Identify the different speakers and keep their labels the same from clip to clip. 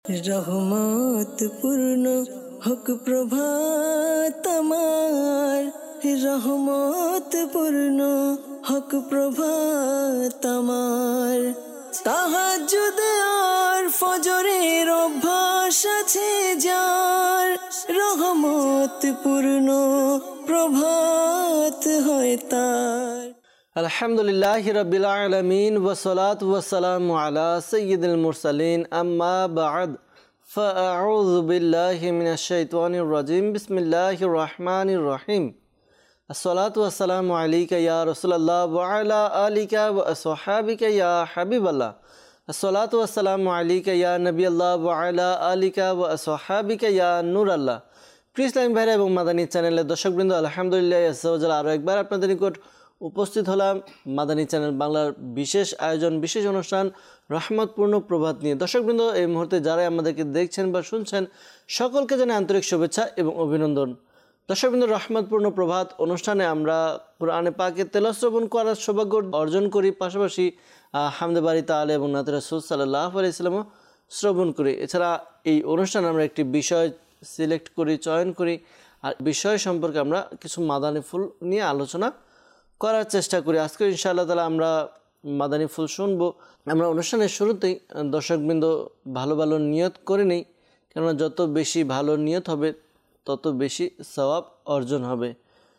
Speaker 1: রহমত পূর্ণ হক প্রভাত আমার, রহমত পূর্ণ হক প্রভাত আমার। তাহাজ্জুদ আর ফজরের অভ্যাস আছে যার, রহমত পূর্ণ প্রভাত হয় তার।
Speaker 2: আলহামদুলিল্লাহি রাব্বিল আলামিন ওয়াসসালাতু ওয়াসসালামু আলা সাইয়্যিদিল মুরসালিন আম্মা বা'দ ফাআউযু বিল্লাহি মিনাশ শাইতানির রাজিম বিসমিল্লাহির রহমানির রহিম। আসসালাতু ওয়াসসালামু আলাইকা ইয়া রাসূলুল্লাহ ওয়া আলা আলিকা ওয়া আসহাবিকা ইয়া হাবিবাল্লাহ। আসসালাতু ওয়াসসালামু আলাইকা ইয়া নবিয়াল্লাহ ওয়া আলা আলিকা ওয়া আসহাবিকা ইয়া নূরাল্লাহ। প্রিয় ইসলামী ভাইরা এবং মাদানী চ্যানেলের দর্শকবৃন্দ, আলহামদুলিল্লাহ আজ্জাওয়াজাল আরও একবার আপনাদের নিকট উপস্থিত হলাম মাদানী চ্যানেল বাংলার বিশেষ আয়োজন, বিশেষ অনুষ্ঠান রহমতপূর্ণ প্রভাত নিয়ে। দর্শকবৃন্দ, এই মুহূর্তে যারাই আমাদেরকে দেখছেন বা শুনছেন সকলকে জানাই আন্তরিক শুভেচ্ছা এবং অভিনন্দন। দর্শকবৃন্দ, রহমতপূর্ণ প্রভাত অনুষ্ঠানে আমরা কোরআনে পাকের তেলাওয়াত শ্রবণ করার সৌভাগ্য অর্জন করি, পাশাপাশি হামদে বারি তাআলা এবং নাতে রাসূল সাল্লাল্লাহু আলাইহি ওয়াসাল্লাম শ্রবণ করি। এছাড়া এই অনুষ্ঠানে আমরা একটি বিষয় সিলেক্ট করি, চয়ন করি, আর বিষয় সম্পর্কে আমরা কিছু মাদানী ফুল নিয়ে আলোচনা করার চেষ্টা করি। আজকে ইনশাআল্লাহ তাআলা আমরা মাদানী ফুল শুনবো। আমরা অনুষ্ঠানের শুরুতেই দর্শকবৃন্দ ভালো ভালো নিয়ত করে নিই, কেননা যত বেশি ভালো নিয়ত হবে তত বেশি সওয়াব অর্জন হবে।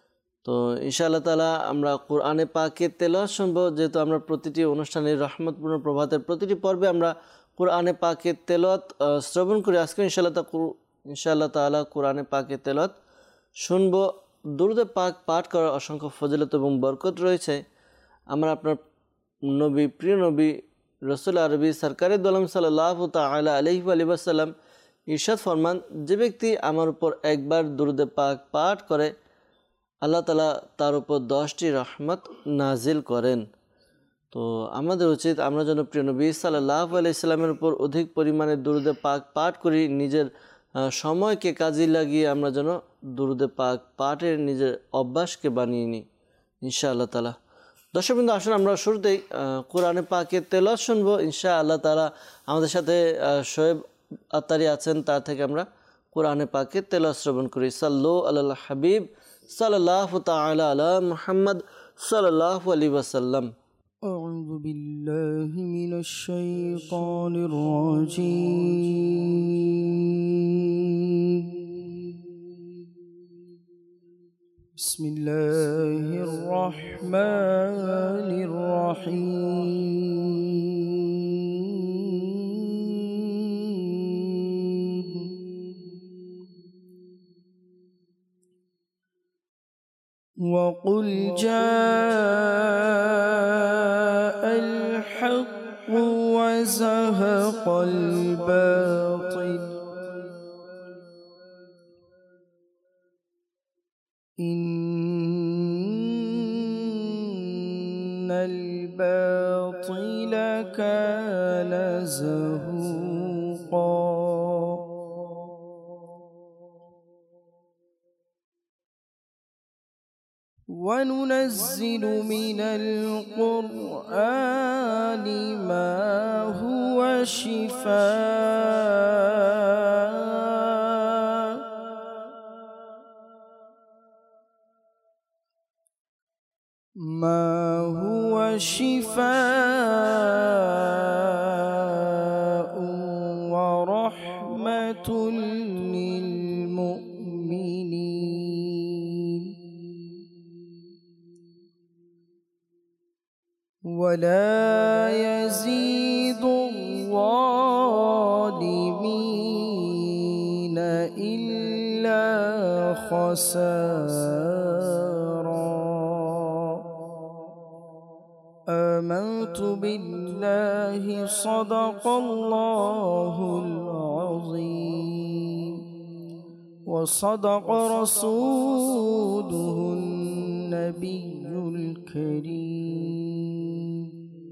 Speaker 2: তো ইনশাআল্লাহ তাআলা আমরা কোরআনে পাকের তেলাওয়াত শুনবো। যেহেতু আমরা প্রতিটি অনুষ্ঠানের রহমতপূর্ণ প্রভাতের প্রতিটি পর্বে আমরা কোরআনে পাকের তেলাওয়াত শ্রবণ করি। আজকে ইনশাআল্লাহ তাআলা কোরআনে পাকের তেলাওয়াত শুনবো। দুরূদে পাক পাঠ করার অসংখ্য ফজিলত এবং বরকত রয়েছে। আমরা আপনার নবী, প্রিয় নবী রসুল আরবি সরকারে দোলাম সাল্লাল্লাহু তাআলা আলাইহি ওয়া সাল্লাম ইরশাদ ফরমান, যে ব্যক্তি আমার উপর একবার দুরূদে পাক পাঠ করে আল্লাহ তাআলা তার উপর 10টি রহমত নাজিল করেন। তো আমাদের উচিত আমরা যেন প্রিয় নবী সাল্লাল্লাহু আলাইহি সাল্লামের উপর অধিক পরিমাণে দুরূদে পাক পাঠ করি। নিজের সময়কে কাজে লাগিয়ে আমরা যেন দুরূদে পাক পাঠের নিজের অভ্যাসকে বানিয়ে নিই ইনশাআল্লাহ তাআলা। দর্শকবৃন্দ, আসুন আমরা শুরুতেই কোরআনে পাকের তেলাওয়াত শুনবো ইনশাআল্লাহ তাআলা। আমাদের সাথে শোয়েব আত্তারি আছেন, তার থেকে আমরা কোরআনে পাকের তেলাওয়াত শ্রবণ করি। সাল্লু আলাল হাবিব সাল্লাল্লাহু তাআলা আলা মুহাম্মদ সাল্লাল্লাহু আলাইহি ওয়াসাল্লাম।
Speaker 1: আউযু বিল্লাহি মিনাশ শাইতানির রাজীম। বিসমিল্লাহির রহমানির রহিম। وقل جاء الحق وزهق الباطل إن الباطل كان زهوقا وننزل من القرآن ما هو شفاء ورحمة للمؤمنين ولا يزيد الظالمين إلا خسارا آمنت بالله صدق الله العظيم وصدق رسوله النبي الكريم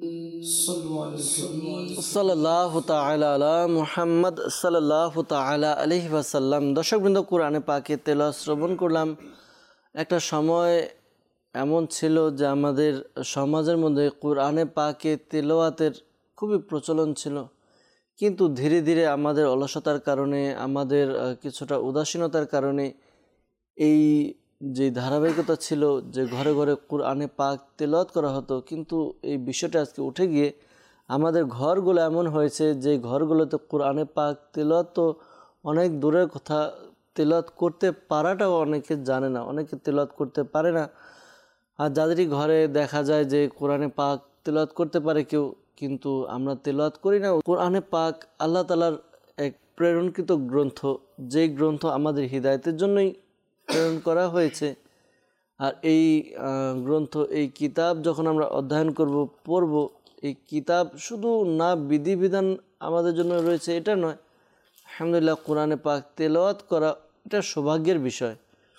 Speaker 2: সাল্লাল্লাহু তাআলা আলা মুহাম্মদ সাল্লাল্লাহু তাআলা আলাইহি ওয়াসাল্লাম। দর্শকবৃন্দ, কোরআনে পাকে তেলাওয়াত শ্রবণ করলাম। একটা সময় এমন ছিল যে আমাদের সমাজের মধ্যে কোরআনে পাকে তেলাওয়াতের খুবই প্রচলন ছিল, কিন্তু ধীরে ধীরে আমাদের অলসতার কারণে, আমাদের কিছুটা উদাসীনতার কারণে এই যে ধারাবাহিকতা ছিল যে ঘরে ঘরে কোরআনে পাক তেলাওয়াত করা হতো, কিন্তু এই বিষয়টা আজকে উঠে গিয়ে আমাদের ঘরগুলো এমন হয়েছে যে ঘরগুলোতে কোরআনে পাক তেলাওয়াত তো অনেক দূরের কথা, তেলাওয়াত করতে পারাটাও অনেকে জানে না, অনেকে তেলাওয়াত করতে পারে না। আর যাদেরই ঘরে দেখা যায় যে কোরআনে পাক তেলাওয়াত করতে পারে কেউ, কিন্তু আমরা তেলাওয়াত করি না। কোরআনে পাক আল্লাহ তাআলার এক প্রেরণকৃত গ্রন্থ, যেই গ্রন্থ আমাদের হিদায়াতের জন্যই প্রেরণ করা হয়েছে। আর এই গ্রন্থ, এই কিতাব যখন আমরা অধ্যয়ন করব, পড়ব, এই কিতাব শুধু না বিধিবিধান আমাদের জন্য রয়েছে এটা নয়, আলহামদুলিল্লাহ কোরআনে পাক তেলাওয়াত করা এটা সৌভাগ্যের বিষয়।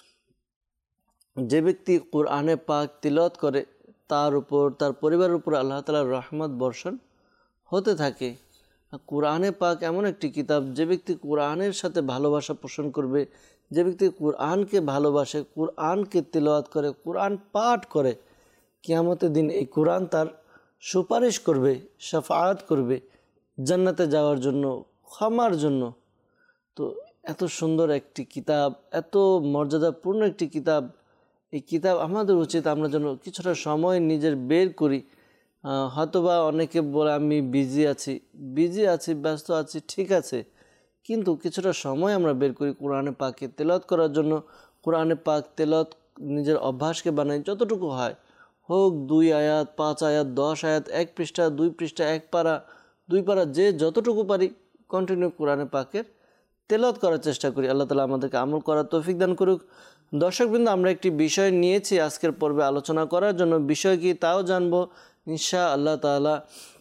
Speaker 2: যে ব্যক্তি কোরআনে পাক তিলাওয়াত করে তার উপর, তার পরিবারের উপর আল্লাহ তাআলার রহমত বর্ষণ হতে থাকে। কোরআনে পাক এমন একটি কিতাব, যে ব্যক্তি কোরআনের সাথে ভালোবাসা পোষণ করবে, যে ব্যক্তি কোরআনকে ভালোবাসে, কোরআনকে তিলাওয়াত করে, কোরআন পাঠ করে, কিয়ামতের দিন এই কোরআন তার সুপারিশ করবে, শাফাআত করবে জান্নাতে যাওয়ার জন্য, ক্ষমার জন্য। তো এত সুন্দর একটি কিতাব, এত মর্যাদাপূর্ণ একটি কিতাব, এই কিতাব আমাদের উচিত আমরা যেন কিছুটা সময় নিজের বের করি। হয়তোবা অনেকে বলে আমি বিজি আছি, ব্যস্ত আছি, ঠিক আছে, কিন্তু কিছুটা সময় আমরা বের করি কোরআনে পাকে তেলাওয়াত করার জন্য। কোরআনে পাক তেলাওয়াত নিজের অভ্যাসকে বানাই, যতটুকু হয়, হোক 2 আয়াত, 5 আয়াত, 10 আয়াত, 1 পৃষ্ঠা, 2 পৃষ্ঠা, 1 পারা, 2 পারা, যে যতটুকু পারি কন্টিনিউ কোরআনে পাকের তেলাওয়াত করার চেষ্টা করি। আল্লাহ তাআলা আমাদেরকে আমল করার তৌফিক দান করুক। দর্শকবৃন্দ, আমরা একটি বিষয় নিয়েছি আজকের পর্বে আলোচনা করার জন্য। বিষয় কি তাও জানবো ইনশাআল্লাহ তাআলা।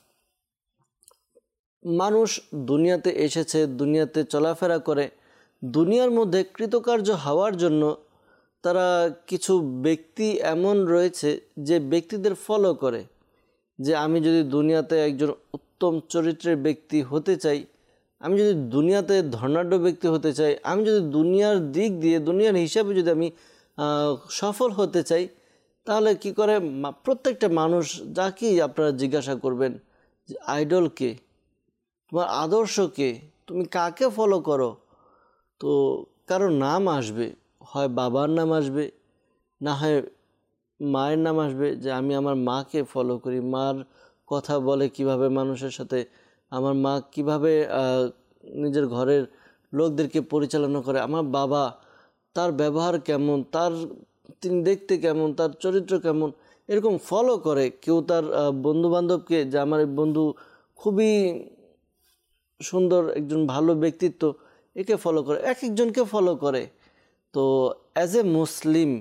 Speaker 2: মানুষ দুনিয়াতে এসেছে, দুনিয়াতে চলাফেরা করে, দুনিয়ার মধ্যে কৃতকার্য হওয়ার জন্য তারা কিছু ব্যক্তি এমন রয়েছে যে ব্যক্তিদের ফলো করে, যে আমি যদি দুনিয়াতে একজন উত্তম চরিত্রের ব্যক্তি হতে চাই, আমি যদি দুনিয়াতে ধনাঢ্য ব্যক্তি হতে চাই, আমি যদি দুনিয়ার দিক দিয়ে, দুনিয়ার হিসাবে যদি আমি সফল হতে চাই, তাহলে কি করে প্রত্যেকটা মানুষ, যাকেই আপনারা জিজ্ঞাসা করবেন যে আইডল কে, তোমার আদর্শ কে, তুমি কাকে ফলো করো, তো কারো নাম আসবে, হয় বাবার নাম আসবে, না হয় মায়ের নাম আসবে, যে আমি আমার মাকে ফলো করি, মার কথা বলে কিভাবে মানুষের সাথে, আমার মা কিভাবে নিজের ঘরের লোকদেরকে পরিচালনা করে, আমার বাবা তার ব্যবহার কেমন, তিনি দেখতে কেমন, তার চরিত্র কেমন, এরকম ফলো করে। কেউ তার বন্ধুবান্ধবকে, যে আমার বন্ধু খুবই সুন্দর, একজন ভালো ব্যক্তিত্ব, একে ফলো করে, এক একজনকে ফলো করে। তো অ্যাজ এ মুসলিম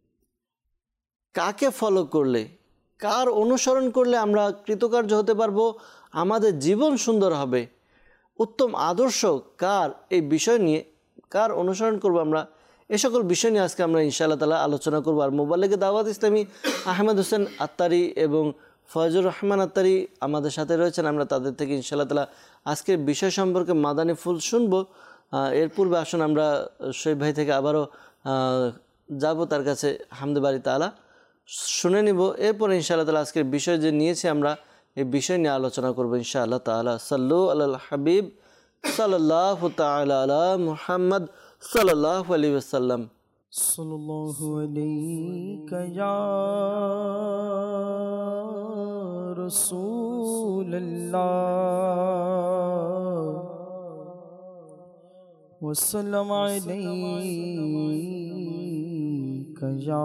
Speaker 2: কাকে ফলো করলে, কার অনুসরণ করলে আমরা কৃতকার্য হতে পারবো, আমাদের জীবন সুন্দর হবে, উত্তম আদর্শ কার, এই বিষয় নিয়ে কার অনুসরণ করব আমরা, এ সকল বিষয় নিয়ে আজকে আমরা ইনশাআল্লাহ তাআলা আলোচনা করব। আর মোবাল্লিগে দাওয়াত ইসলামী আহমেদ হোসেন আত্তারি এবং ফয়জুর রহমান আত্তারি আমাদের সাথে রয়েছেন। আমরা তাদের থেকে ইনশাআল্লাহ তাআলা আজকের বিষয় সম্পর্কে মাদানী ফুল শুনবো। এর পূর্বে আসুন আমরা শোয়েব ভাই থেকে আবারও যাব তার কাছে, হামদে বারি তাআলা শুনে নিব। এরপরে ইনশাআল্লাহ তাআলা আজকের বিষয় যে নিয়েছি আমরা, এই বিষয় নিয়ে আলোচনা করব ইনশাআল্লাহ তাআলা। সাল্লু আলাল হাবিব সাল্লাল্লাহু তাআলা আলা মুহাম্মদ সাল্লাল্লাহু আলাইহি ওয়াসাল্লাম।
Speaker 1: সাল্লাল্লাহু আলাইকা ইয়া রাসূলুল্লাহ ওয়া সাল্লামু আলাইকা ইয়া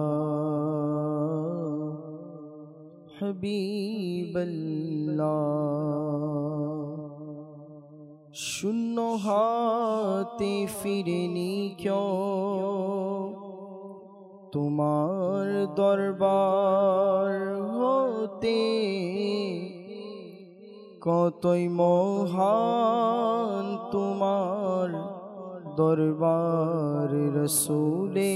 Speaker 1: হাবিবাল্লাহ। শূন্য হাতে ফিরেনি কেউ তোমার দরবার হতে, কতই মহান তোমার দরবার রসূলে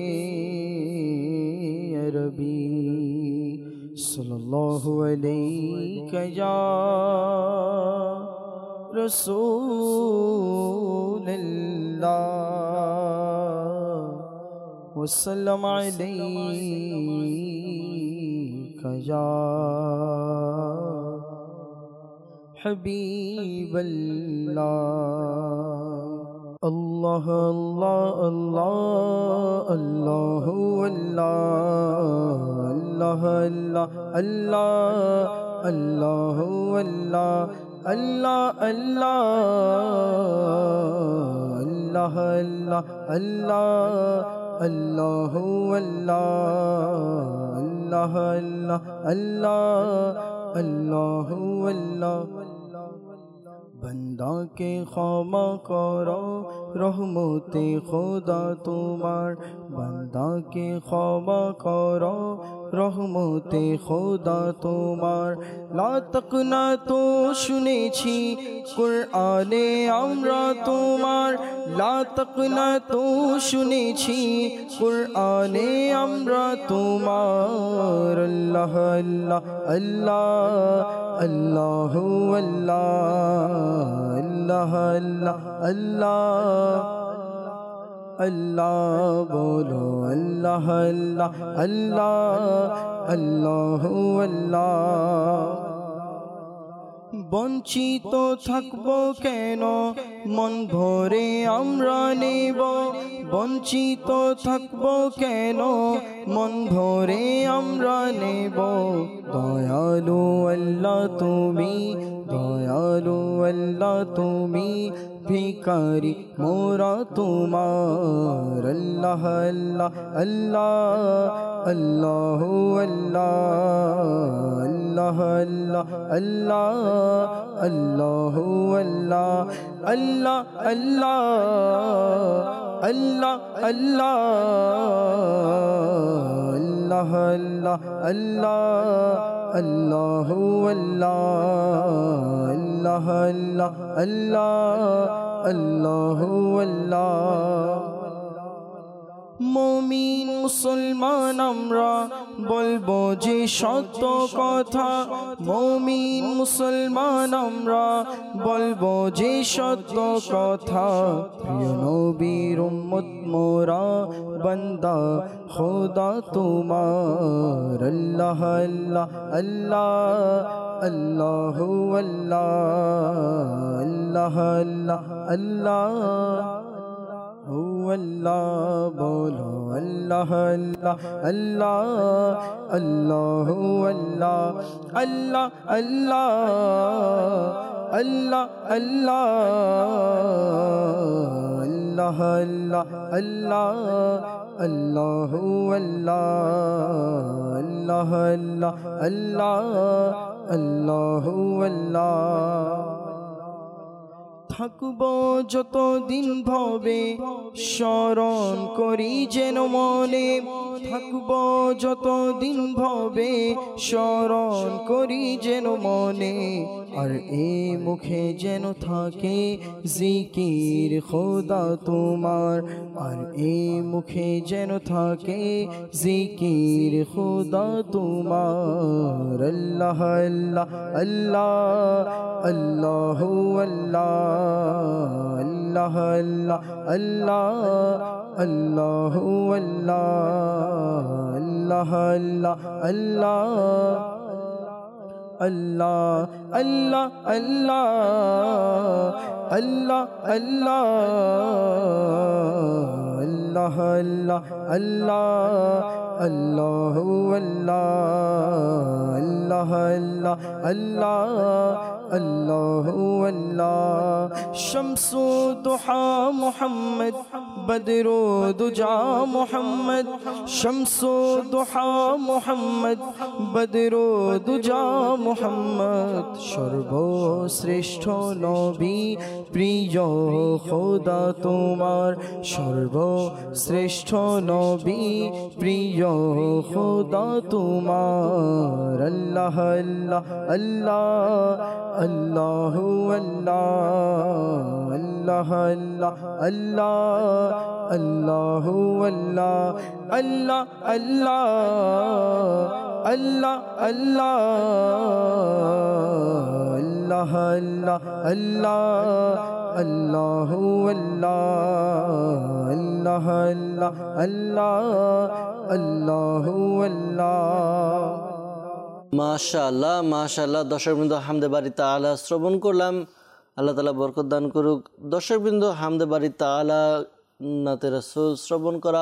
Speaker 1: আরবি সাল্লাল্লাহু আলাইকা ইয়া রাসূলুল্লাহ ওয়া সাল্লামু আলাইকা ইয়া हबीबल्लाह। अल्लाह अल्लाह अल्लाह अल्लाह अल्लाह अल्लाह अल्लाह अल्लाह अल्लाह अल्लाह अल्लाह अल्लाह अल्लाह अल्लाह अल्लाह अल्लाह अल्लाह अल्लाह अल्लाह। बंदा के क्षमा करो रहमते खुदा तुम्हार, बंदा के क्षमा करो रहमते खुदा তোমার। লা তাকনা তো শুনেছি কুরআনে আমরা তোমার, লা তাকনা তো শুনেছি কুরআনে আমরা তোমার। আল্লাহ আল্লাহ আল্লাহ अल्लाह अल्लाह अल्लाह अल्लाह अल्लाह बोलो अल्लाह अल्लाह अल्लाह अल्लाह अल्लाह। বঞ্চিত থাকবো কেন মন ভরে আমরা নেব, বঞ্চিত থাকবো কেন মন ভরে আমরা নেব। দয়ালু আল্লাহ তুমি, দয়ালু আল্লাহ তুমি, ভিখারি মোরা তোমার। আল্লাহ আল্লাহ আল্লাহ अल्लाह अल्लाह अल्लाह अल्लाह अल्लाह अल्लाह अल्लाह अल्लाह अल्लाह अल्लाह अल्लाह अल्लाह अल्लाह अल्लाह अल्लाह अल्लाह अल्लाह अल्लाह। মুমিন মুসলমান আমরা বলবো যে সত্য কথা, মুমিন মুসলমান আমরা বলবো যে সত্য কথা। প্রিয় নবীর উম্মত মোরা বান্দা খোদা তোমার। আল্লাহ আল্লাহ আল্লাহ আল্লাহ আল্লাহ আল্লাহ আল্লাহ अल्लाह बोलो अल्लाह अल्लाह अल्लाह अल्लाह अल्लाह अल्लाह अल्लाह अल्लाह अल्लाह अल्लाह अल्लाह अल्लाह अल्लाह अल्लाह अल्लाह अल्लाह। থাকবো যতদিন ভবে স্মরণ করি যেন মনে, থাকবো যতদিন ভবে স্মরণ করি যেন মনে। আর এ মুখে যেন থাকে জিকির খোদা তোমার, আর এ মুখে যেন থাকে জিকির খোদা তোমার। আল্লাহ আল্লাহ আল্লাহ अल्लाह अल्लाह अल्लाह अल्लाह अल्लाह अल्लाह अल्लाह अल्लाह अल्लाह अल्लाह अल्लाह अल्लाह अल्लाह अल्लाह अल्लाह अल्लाह अल्लाह अल्लाह अल्लाह। शम्सु दुहा मोहम्मद बदरो दुजा मोहम्मद, शम्सु दुहा मोहम्मद बदरो दुजा मोहम्मद। সর্বশ্রেষ্ঠ নবী প্রিয় খোদা তোমার, সর্বশ্রেষ্ঠ নবী প্রিয় খোদা তোমার। আল্লাহ আল্লাহ আল্লাহ अल्लाह अल्लाह अल्लाह अल्लाह अल्लाह अल्लाह अल्लाह अल्लाह अल्लाह अल्लाह अल्लाह अल्लाह अल्लाह अल्लाह अल्लाह अल्लाह अल्लाह।
Speaker 2: মাশাআল্লাহ মাশাআল্লাহ। দর্শকবৃন্দ, হামদে বারি তাআলা শ্রবণ করলাম। আল্লাহ তাআলা বরকত দান করুক। দর্শকবৃন্দ, হামদে বারি তাআলা, নাতে রাসূল শ্রবণ করা,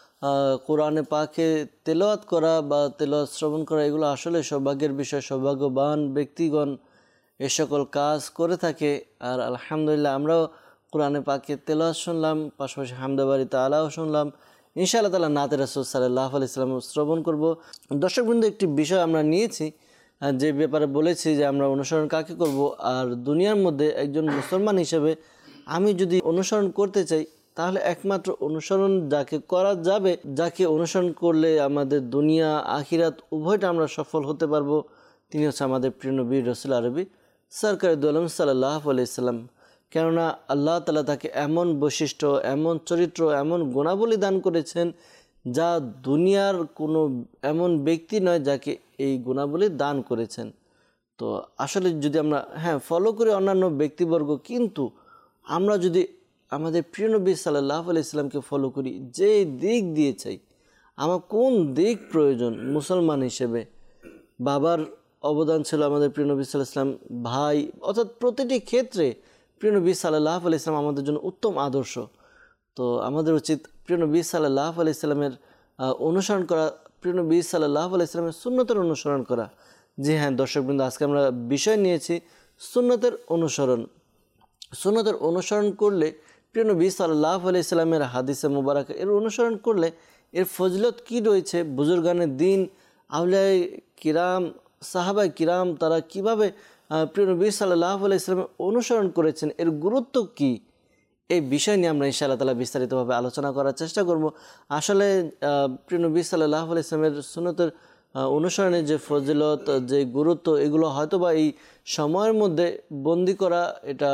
Speaker 2: কোরআনে পাকে তেলাওয়াত করা বা তেলাওয়াত শ্রবণ করা, এগুলো আসলে সৌভাগ্যের বিষয়। সৌভাগ্যবান ব্যক্তিগণ এ সকল কাজ করে থাকে। আর আলহামদুলিল্লাহ আমরাও কোরআনে পাকে তেলাওয়াত শুনলাম, পাশাপাশি হামদে বারি তাআলাও শুনলাম। ইনশাআল্লাহ তাআলা নাতে রাসূল সাল্লাল্লাহু আলাইহি ওয়াসাল্লাম শ্রবণ করব। দর্শকবৃন্দ, একটি বিষয় আমরা নিয়েছি, যে ব্যাপারে বলেছি যে আমরা অনুসরণ কাকে করব। আর দুনিয়ার মধ্যে একজন মুসলমান হিসেবে আমি যদি অনুসরণ করতে চাই, তাহলে একমাত্র অনুসরণ যাকে করা যাবে, যাকে অনুসরণ করলে আমাদের দুনিয়া আখিরাত উভয়টা আমরা সফল হতে পারবো, তিনি হচ্ছে আমাদের প্রিয় নবী রাসূল আরবি সরকারে দু আলম সাল্লাল্লাহু আলাইহি সাল্লাম। কেননা আল্লাহ তাআলা তাকে এমন বৈশিষ্ট্য, এমন চরিত্র, এমন গুণাবলী দান করেছেন, যা দুনিয়ার কোনো এমন ব্যক্তি নয় যাকে এই গুণাবলী দান করেছেন। তো আসলে যদি আমরা ফলো করি অন্যান্য ব্যক্তিবর্গ, কিন্তু আমরা যদি আমাদের প্রিয় নবী সাল্লাল্লাহু আলাইহি সাল্লামকে ফলো করি, যে দিক দিয়ে চাই, আমার কোন দিক প্রয়োজন মুসলমান হিসেবে, বাবার অবদান ছিল আমাদের প্রিয় নবী সাল্লাল্লাহু আলাইহি সাল্লাম, ভাই, অর্থাৎ প্রতিটি ক্ষেত্রে প্রিয় নবী সাল্লাল্লাহু আলাইহি সাল্লাম আমাদের জন্য উত্তম আদর্শ। তো আমাদের উচিত প্রিয় নবী সাল্লাল্লাহু আলাইহি সাল্লামের অনুসরণ করা, প্রিয় নবী সাল্লাল্লাহু আলাইহি সাল্লামের সুন্নতের অনুসরণ করা। জি হ্যাঁ দর্শকবৃন্দ, আজকে আমরা বিষয় নিয়েছি সুন্নতের অনুসরণ। সুন্নতের অনুসরণ করলে, প্রিয় নবী সাল্লাল্লাহু আলাইহি সাল্লামের হাদিসে মুবারক এর অনুসরণ করলে এর ফজিলত কি রয়েছে, বুজুর্গানে দ্বীন, আউলিয়ায়ে কিরাম, সাহাবায়ে কিরাম, তারা কিভাবে প্রিয় নবী সাল্লাল্লাহু আলাইহি সাল্লামের অনুসরণ করেছেন, এর গুরুত্ব কি, এই বিষয় নিয়ে আমরা ইনশাআল্লাহ তাআলা বিস্তারিতভাবে আলোচনা করার চেষ্টা করব। আসলে প্রিয় নবী সাল্লাল্লাহু আলাইহি সাল্লামের সুন্নতের অনুসরণের যে ফজিলত, যে গুরুত্ব, এগুলো হয়তো বা এই সময়ের মধ্যে বন্দি করা এটা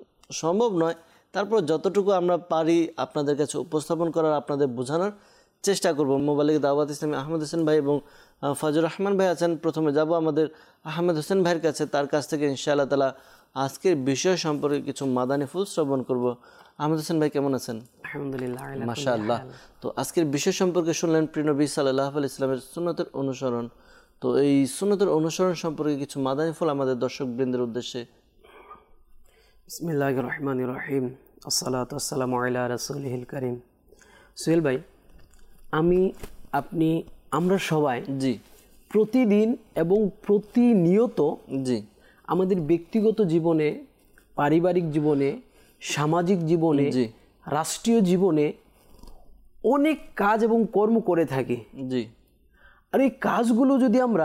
Speaker 2: সম্ভব নয়। তারপর যতটুকু আমরা পারি আপনাদের কাছে উপস্থাপন করার, আপনাদের বোঝানোর চেষ্টা করব। মোবালিক দাওয়াত ইসলামী আহমেদ হোসেন ভাই এবং ফজর রহমান ভাই আছেন। প্রথমে যাব আমাদের আহমেদ হোসেন ভাইয়ের কাছে, তার কাছ থেকে ইনশাআল্লাহ তাআলা আজকের বিষয় সম্পর্কে কিছু মাদানী ফুল শ্রবণ করব। আহমেদ হোসেন ভাই কেমন আছেন?
Speaker 3: আলহামদুলিল্লাহ,
Speaker 2: মাশাআল্লাহ। তো আজকের বিষয় সম্পর্কে শুনলেন প্রিয় নবী সাল্লাল্লাহু আলাইহি সাল্লামের সুন্নতের অনুসরণ। তো এই সুন্নতের অনুসরণ সম্পর্কে কিছু মাদানী ফুল আমাদের দর্শকবৃন্দের উদ্দেশ্যে।
Speaker 3: বিসমিল্লাহির রহমানির রহিম, আসসালাতু ওয়াসসালামু আলা রাসূলিল কারীম। সোহেল ভাই, আমি, আপনি, আমরা সবাই
Speaker 2: জি
Speaker 3: প্রতিদিন এবং প্রতিনিয়ত
Speaker 2: জি
Speaker 3: আমাদের ব্যক্তিগত জীবনে, পারিবারিক জীবনে, সামাজিক জীবনে,
Speaker 2: জি
Speaker 3: রাষ্ট্রীয় জীবনে অনেক কাজ এবং কর্ম করে থাকি।
Speaker 2: জি
Speaker 3: আর এই কাজগুলো যদি আমরা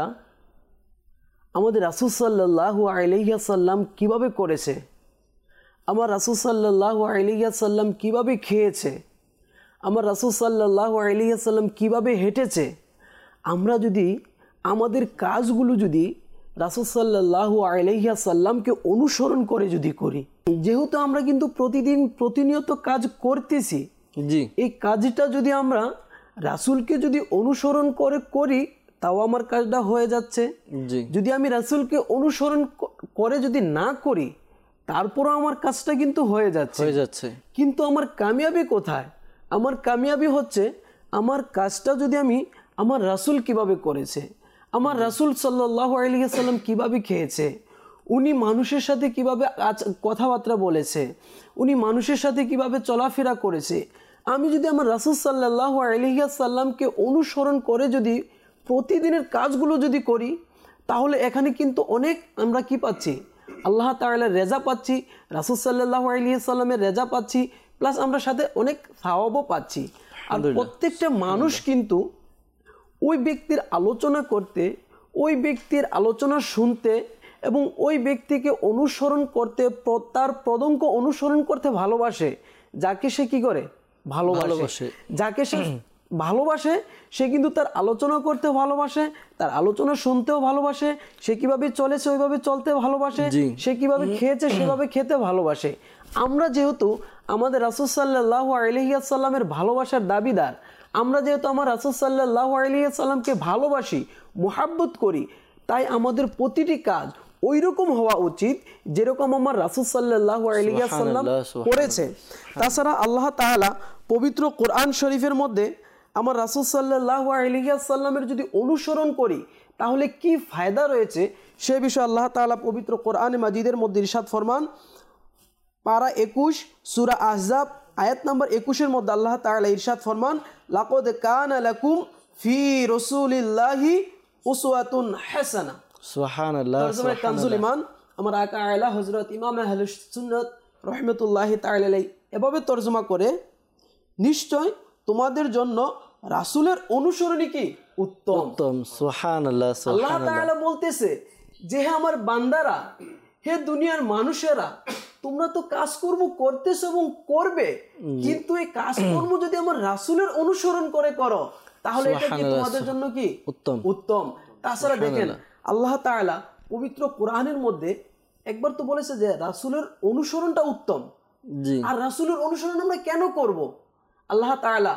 Speaker 3: আমাদের রাসূল সাল্লাল্লাহু আলাইহি ওয়াসাল্লাম কীভাবে করেছে, আমার রাসূল সাল্লাল্লাহু আলাইহি ওয়াসাল্লাম কীভাবে খেয়েছে, আমার রাসূল সাল্লাল্লাহু আলাইহি ওয়াসাল্লাম কীভাবে হেঁটেছে, আমরা যদি আমাদের কাজগুলো যদি রাসূল সাল্লাল্লাহু আলাইহি ওয়াসাল্লামকে অনুসরণ করে যদি করি, যেহেতু আমরা কিন্তু প্রতিদিন প্রতিনিয়ত কাজ করতেছি,
Speaker 2: জি
Speaker 3: এই কাজটা যদি আমরা রাসূলকে যদি অনুসরণ করে করি, তাও আমার কাজটা হয়ে যাচ্ছে।
Speaker 2: জি
Speaker 3: যদি আমি রাসূলকে অনুসরণ করে যদি না করি, তারপরও আমার কাজটা কিন্তু হয়ে যাচ্ছে। কিন্তু আমার কামিয়াবি কোথায়? আমার কামিয়াবি হচ্ছে আমার কাজটা যদি আমি আমার রাসূল কিভাবে করেছে, আমার রাসূল সাল্লাল্লাহু আলাইহি ওয়াসাল্লাম কিভাবে খেয়েছে, উনি মানুষের সাথে কিভাবে কথাবার্তা বলেছে, উনি মানুষের সাথে কিভাবে চলাফেরা করেছে, আমি যদি আমার রাসূল সাল্লাল্লাহু আলাইহি ওয়াসাল্লামকে অনুসরণ করে যদি প্রতিদিনের কাজগুলো যদি করি, তাহলে এখানে কিন্তু অনেক আমরা কি পাচ্ছি, আল্লাহ তাআলার রেজা পাচ্ছি, রাসূল সাল্লাল্লাহু আলাইহি ওয়াসাল্লামের রেজা পাচ্ছি, প্লাস আমরা সাথে অনেক সওয়াবও পাচ্ছি। আর প্রত্যেকটা মানুষ কিন্তু ওই ব্যক্তির আলোচনা করতে, ওই ব্যক্তির আলোচনা শুনতে এবং ওই ব্যক্তিকে অনুসরণ করতে, তার পদঙ্ক অনুসরণ করতে ভালোবাসে, যাকে সে কি করে ভালোবাসে, যাকে সে ভালোবাসে সে কিন্তু তার আলোচনা করতে ভালোবাসে, তার আলোচনা শুনতেও ভালোবাসে, সে কিভাবে চলেছে ওইভাবে চলতে ভালোবাসে, সে কিভাবে খেয়েছে সেভাবে খেতে ভালোবাসে। আমরা যেহেতু আমাদের রাসূল সাল্লাল্লাহু আলাইহি ওয়াসাল্লামের ভালোবাসার দাবিদার, আমরা যেহেতু আমার রাসূল সাল্লাল্লাহু আলাইহি ওয়াসাল্লামকে ভালোবাসি, মুহাব্বত করি, তাই আমাদের প্রতিটি কাজ ওই রকম হওয়া উচিত যেরকম আমার রাসূল সাল্লাল্লাহু আলাইহি ওয়াসাল্লাম করেছে। তাছাড়া আল্লাহ তাআলা পবিত্র কোরআন শরীফের মধ্যে আমার রাসূল সাল্লাল্লাহু আলাইহি ওয়াসাল্লামের যদি অনুসরণ করি, তাহলে কি ফায়দা রয়েছে সে বিষয়ে আল্লাহ তাআলা পবিত্র কোরআনে মাজিদের মধ্যে ইরশাদ ফরমান, পারা 21 সূরা আহজাব আয়াত নাম্বার 21-এর মধ্যে আল্লাহ তাআলা ইরশাদ ফরমান, লাকাদ কানা লাকুম ফি রাসূলিল্লাহি উসওয়াতুন হাসানা।
Speaker 2: সুবহানাল্লাহ।
Speaker 3: তরজমা কানজুল ঈমান, আমার আকা আলা হযরত ইমাম আহলুস সুন্নাত রাহমাতুল্লাহি তাআলা আলাইহি এভাবে তরজমা করে, নিশ্চয় তোমাদের জন্য রাসূলের অনুসরণই কি উত্তম।
Speaker 2: উত্তম। সুবহানাল্লাহ।
Speaker 3: আল্লাহ তাআলা বলতেছে যে হে আমার বান্দারা, হে দুনিয়ার মানুষেরা, তোমরা তো কাজকর্ম করতেছো এবং করবে, কিন্তু এই কাজকর্ম যদি আমার রাসূলের অনুসরণ করে করো তাহলে এটা কি তোমাদের জন্য কি
Speaker 2: উত্তম।
Speaker 3: উত্তম। তাছাড়া দেখেন আল্লাহ তাআলা পবিত্র কোরআনের মধ্যে একবার তো বলেছে যে রাসূলের অনুসরণটা উত্তম।
Speaker 2: জি।
Speaker 3: আর রাসূলের অনুসরণ আমরা কেন করব? আল্লাহ তাআলা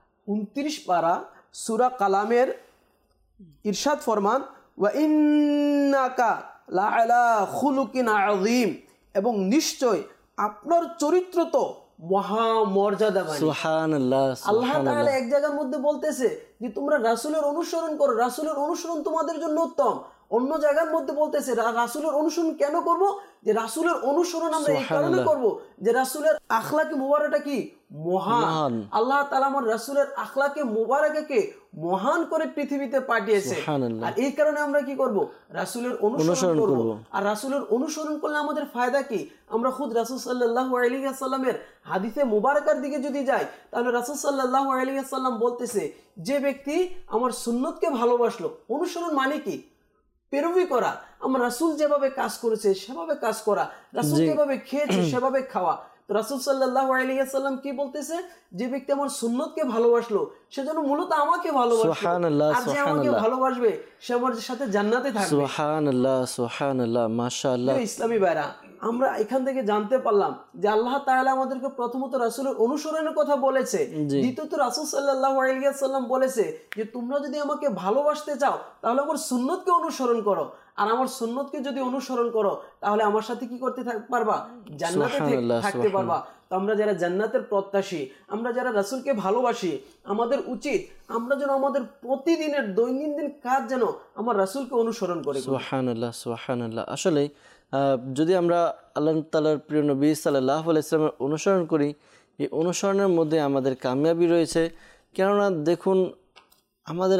Speaker 3: 29 পারা সূরা কালামের ইরশাদ ফরমান, ওয়া ইন্নাকা লাআলা খুলুকিন আযীম, এবং নিশ্চয় আপনার চরিত্র তো মহা মর্যাদাবান।
Speaker 2: সুবহানাল্লাহ।
Speaker 3: আল্লাহ তাআলা এক জায়গার মধ্যে বলতেছে যে তোমরা রাসূলের অনুসরণ করো, রাসূলের অনুসরণ তোমাদের জন্য উত্তম। অন্য জায়গার মধ্যে বলতেছে রাসূলের অনুসরণ কেন করব? যে রাসূলের অনুসরণ আমরা এই কারণে করব যে রাসূলের আখলাকে মুবারাকা কি মহান। আল্লাহ তাআলা আমার রাসূলের আখলাকে মুবারাকাকে মহান করে পৃথিবীতে পাঠিয়েছে, আর এই কারণে আমরা কি করব? রাসূলের অনুসরণ করব। আর রাসূলের অনুসরণ করলে আমাদের ফায়দা কি? আমরা খুদ রাসূল সাল্লাল্লাহু আলাইহি ওয়াসাল্লামের হাদিসে মুবারাকার দিকে যদি যাই, তাহলে রাসূল সাল্লাল্লাহু আলাইহি ওয়াসাল্লাম বলতেছে, যে ব্যক্তি আমার সুন্নতকে ভালোবাসলো, অনুসরণ মানে কি? পেরোভি করা, আমার রাসূল যেভাবে কাজ করেছে সেভাবে কাজ করা, রাসূল যেভাবে খেয়েছে সেভাবে খাওয়া। তো রাসূল সাল্লাল্লাহু আলাইহি ওয়াসাল্লাম কি বলতেছে? যে ব্যক্তি আমার সুন্নতকে ভালোবাসলো সেজন্য মূলত আমাকে ভালোবাসলো, আর যে আমাকে ভালোবাসবে সে আমার সাথে জান্নাতে থাকবে।
Speaker 2: সুবহানাল্লাহ। সুবহানাল্লাহ। মাশাআল্লাহ।
Speaker 3: ইসলামী ভাইরা, আমরা এখান থেকে জানতে পারলাম যে আল্লাহ তাআলা আমাদেরকে প্রথমত রাসূলের অনুসরণের কথা বলেছে, দ্বিতীয়ত রাসূল সাল্লাল্লাহু আলাইহি ওয়াসাল্লাম বলেছে যে তোমরা যদি আমাকে ভালোবাসতে চাও তাহলে আমার সুন্নতকে অনুসরণ করো, আর আমার সুন্নতকে যদি অনুসরণ করো তাহলে আমার সাথে কি করতে পারবা? জান্নাতে থাকতে পারবা। তো আমরা যারা জান্নাতের প্রত্যাশী, আমরা যারা রাসূলকে ভালোবাসি, আমাদের উচিত আমরা যেন আমাদের প্রতিদিনের দৈনন্দিন কাজ যেন আমার রাসূলকে অনুসরণ করি।
Speaker 2: সুবহানাল্লাহ। সুবহানাল্লাহ। আসলে যদি আমরা আল্লাহ তাআলার প্রিয় নবী সাল্লাল্লাহু আলাইহি ওয়াসাল্লামের অনুসরণ করি, এই অনুসরণের মধ্যে আমাদের কামিয়াবি রয়েছে। কেননা দেখুন, আমাদের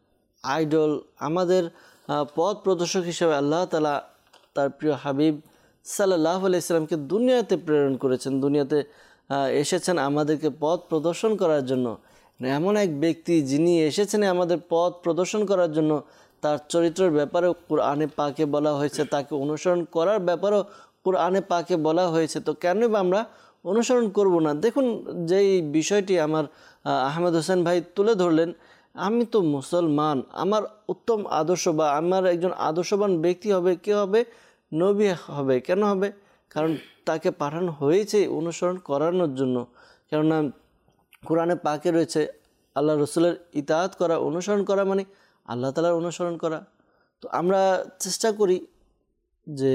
Speaker 2: আইডল, আমাদের পথ প্রদর্শক হিসেবে আল্লাহ তাআলা তার প্রিয় হাবিব সাল্লাল্লাহু আলাইহি ওয়াসাল্লামকে দুনিয়াতে প্রেরণ করেছেন, দুনিয়াতে এসেছেন আমাদেরকে পথ প্রদর্শন করার জন্য। এমন এক ব্যক্তি যিনি এসেছেন আমাদের পথ প্রদর্শন করার জন্য, তার চরিত্রের ব্যাপারেও কুরআনে পাকে বলা হয়েছে, তাকে অনুসরণ করার ব্যাপারেও কুরআনে পাকে বলা হয়েছে। তো কেন বা আমরা অনুসরণ করব না? দেখুন, যেই বিষয়টি আমার আহমেদ হোসেন ভাই তুলে ধরলেন, আমি তো মুসলমান, আমার উত্তম আদর্শ বা আমার একজন আদর্শবান ব্যক্তি হবে, কে হবে? নবী হবে। কেন হবে? কারণ তাকে পাঠানো হয়েছে অনুসরণ করানোর জন্য। কেননা কোরআনে পাকে রয়েছে আল্লাহ রসুলের ইতাআত করা, অনুসরণ করা মানে আল্লাহ তাআলার অনুসরণ করা। তো আমরা চেষ্টা করি যে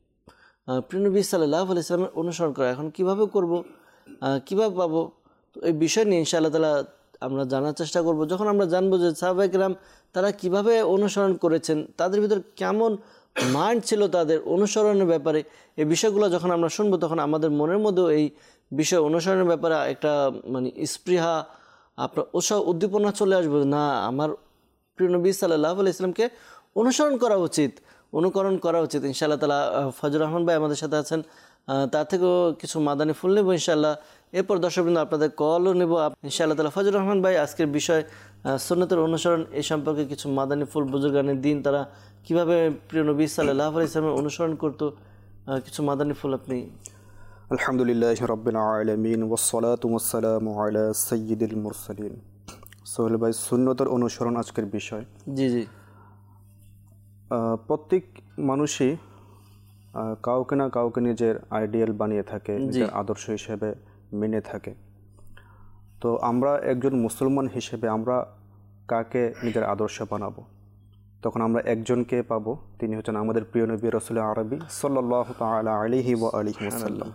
Speaker 2: প্রিয় নবী সাল্লাল্লাহু আলাইহি ওয়াসাল্লামের অনুসরণ করা। এখন কিভাবে করব, কিভাবে পাবো? তো এই বিষয় নিয়ে ইনশাআল্লাহ তাআলা আমরা জানার চেষ্টা করব। যখন আমরা জানবো যে সাহাবায়ে কেরাম তারা কিভাবে অনুসরণ করেছেন, তাদের ভিতর কেমন মাইন্ড ছিল তাদের অনুসরণের ব্যাপারে, এই বিষয়গুলো যখন আমরা শুনবো, তখন আমাদের মনের মধ্যেও এই বিষয় অনুসরণের ব্যাপারে একটা মানে স্পৃহা, আপনার উৎসাহ উদ্দীপনা চলে আসবে। না, আমার প্রিয় নবী সাল্লাল্লাহু আলাইহি ওয়াসাল্লামকে অনুসরণ করা উচিত, অনুকরণ করা উচিত। ইনশাআল্লাহ তাআলা ফজলুর রহমান ভাই আমাদের সাথে আছেন, তার থেকেও কিছু মাদানী ফুল নেব ইনশাআল্লাহ। এরপর দর্শকবৃন্দ আপনাদের কলও নেব ইনশাআল্লাহ তাআলা। ফজলুর রহমান ভাই, আজকের বিষয় সুন্নতের অনুসরণ, এই সম্পর্কে কিছু মাদানী ফুল, বুজুর্গানের দিন তারা কিভাবে প্রিয় নবী সাল্লাল্লাহু আলাইহি ওয়াসাল্লামের অনুসরণ করতো, কিছু মাদানী ফুল আপনি।
Speaker 4: আলহামদুলিল্লাহি রাব্বিল আলামিন ওয়াসসালাতু ওয়াসসালামু আলা সাইয়্যিদিল মুরসালিন। সোহেল ভাই, সুন্নতের অনুসরণ আজকের বিষয়।
Speaker 2: জি জি।
Speaker 4: প্রত্যেক মানুষই কাউকে না কাউকে নিজের আইডিয়াল বানিয়ে থাকে, নিজের আদর্শ হিসেবে মেনে থাকে। তো আমরা একজন মুসলমান হিসেবে আমরা কাকে নিজের আদর্শ বানাবো? তখন আমরা একজনকে পাবো, তিনি হচ্ছেন আমাদের প্রিয় নবী রাসূল আরবি সাল্লাল্লাহু তাআলা আলাইহি ওয়া আলিহি ওয়াসাল্লাম।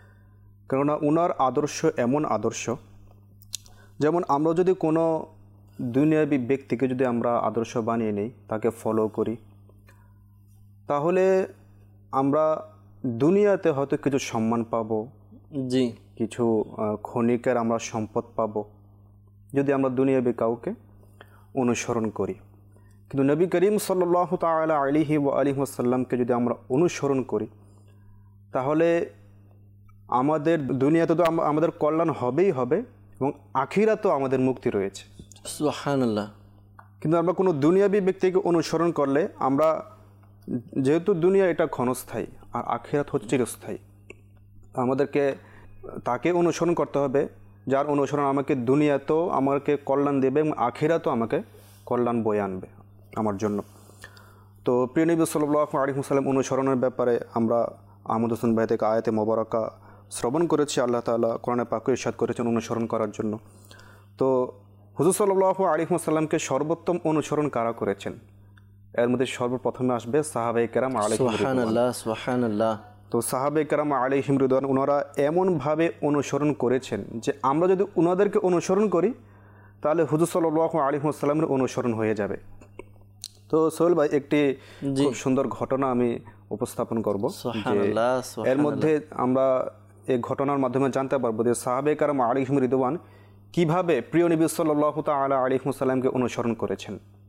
Speaker 4: কেননা ওনার আদর্শ এমন আদর্শ, যেমন আমরা যদি কোনো দুনিয়াবী ব্যক্তিকে যদি আমরা আদর্শ বানিয়ে নিই, তাকে ফলো করি, তাহলে আমরা দুনিয়াতে হয়তো কিছু সম্মান পাবো,
Speaker 2: জি,
Speaker 4: কিছু ক্ষণিকের আমরা সম্পদ পাবো যদি আমরা দুনিয়াবী কাউকে অনুসরণ করি। কিন্তু নবী করিম সাল্লাল্লাহু তাআলা আলাইহি ওয়া আলিহি ওয়াসাল্লামকে যদি আমরা অনুসরণ করি, তাহলে আমাদের দুনিয়াতে তো আমাদের কল্যাণ হবেই হবে এবং আখিরাতেও আমাদের মুক্তি রয়েছে।
Speaker 2: সুবহানাল্লাহ।
Speaker 4: কিন্তু আমরা কোনো দুনিয়াবী ব্যক্তিকে অনুসরণ করলে, আমরা যেহেতু দুনিয়া এটা ক্ষণস্থায়ী আর আখিরাত হচ্ছে চিরস্থায়ী, আমাদেরকে তাকে অনুসরণ করতে হবে যার অনুসরণ আমাকে দুনিয়াতেও আমাকে কল্যাণ দেবে এবং আখিরাতেও আমাকে কল্যাণ বয়ে আনবে আমার জন্য। তো প্রিয় নবী সাল্লাল্লাহু আলাইহি ওয়াসাল্লাম অনুসরণের ব্যাপারে আমরা আহমদ হোসেন ভাই থেকে আয়াতে মোবারকা শ্রবণ করেছি। আল্লাহ তাআলা কোরআনে পাকে ইরশাদ করেছেন অনুসরণ করার জন্য। তো হুজুর সাল্লাল্লাহু আলাইহি ওয়াসাল্লামকে সর্বোত্তম অনুসরণ কারা করেছেন? এর মধ্যে সর্বপ্রথমে আসবে সাহাবায়ে কেরাম আলাইহিম রিদওয়ান।
Speaker 2: সুবহানাল্লাহ, সুবহানাল্লাহ।
Speaker 4: তো সাহাবায়ে কেরাম আলাইহিম রিদওয়ান ওনারা এমনভাবে অনুসরণ করেছেন যে আমরা যদি ওনাদেরকে অনুসরণ করি তাহলে হুজুর সাল্লাল্লাহু আলাইহি ওয়াসাল্লামের অনুসরণ হয়ে যাবে। তো সোহেল ভাই, একটি খুব সুন্দর ঘটনা আমি উপস্থাপন করব। এর মধ্যে আমরা এই ঘটনার মাধ্যমে জানতে পারবো যে সাহাবায়ে কেরাম আলাইহিম রিদওয়ান কিভাবে প্রিয় নবী সাল্লাল্লাহু তাআলা আলাইহি ওয়াসাল্লামকে অনুসরণ করেছেন।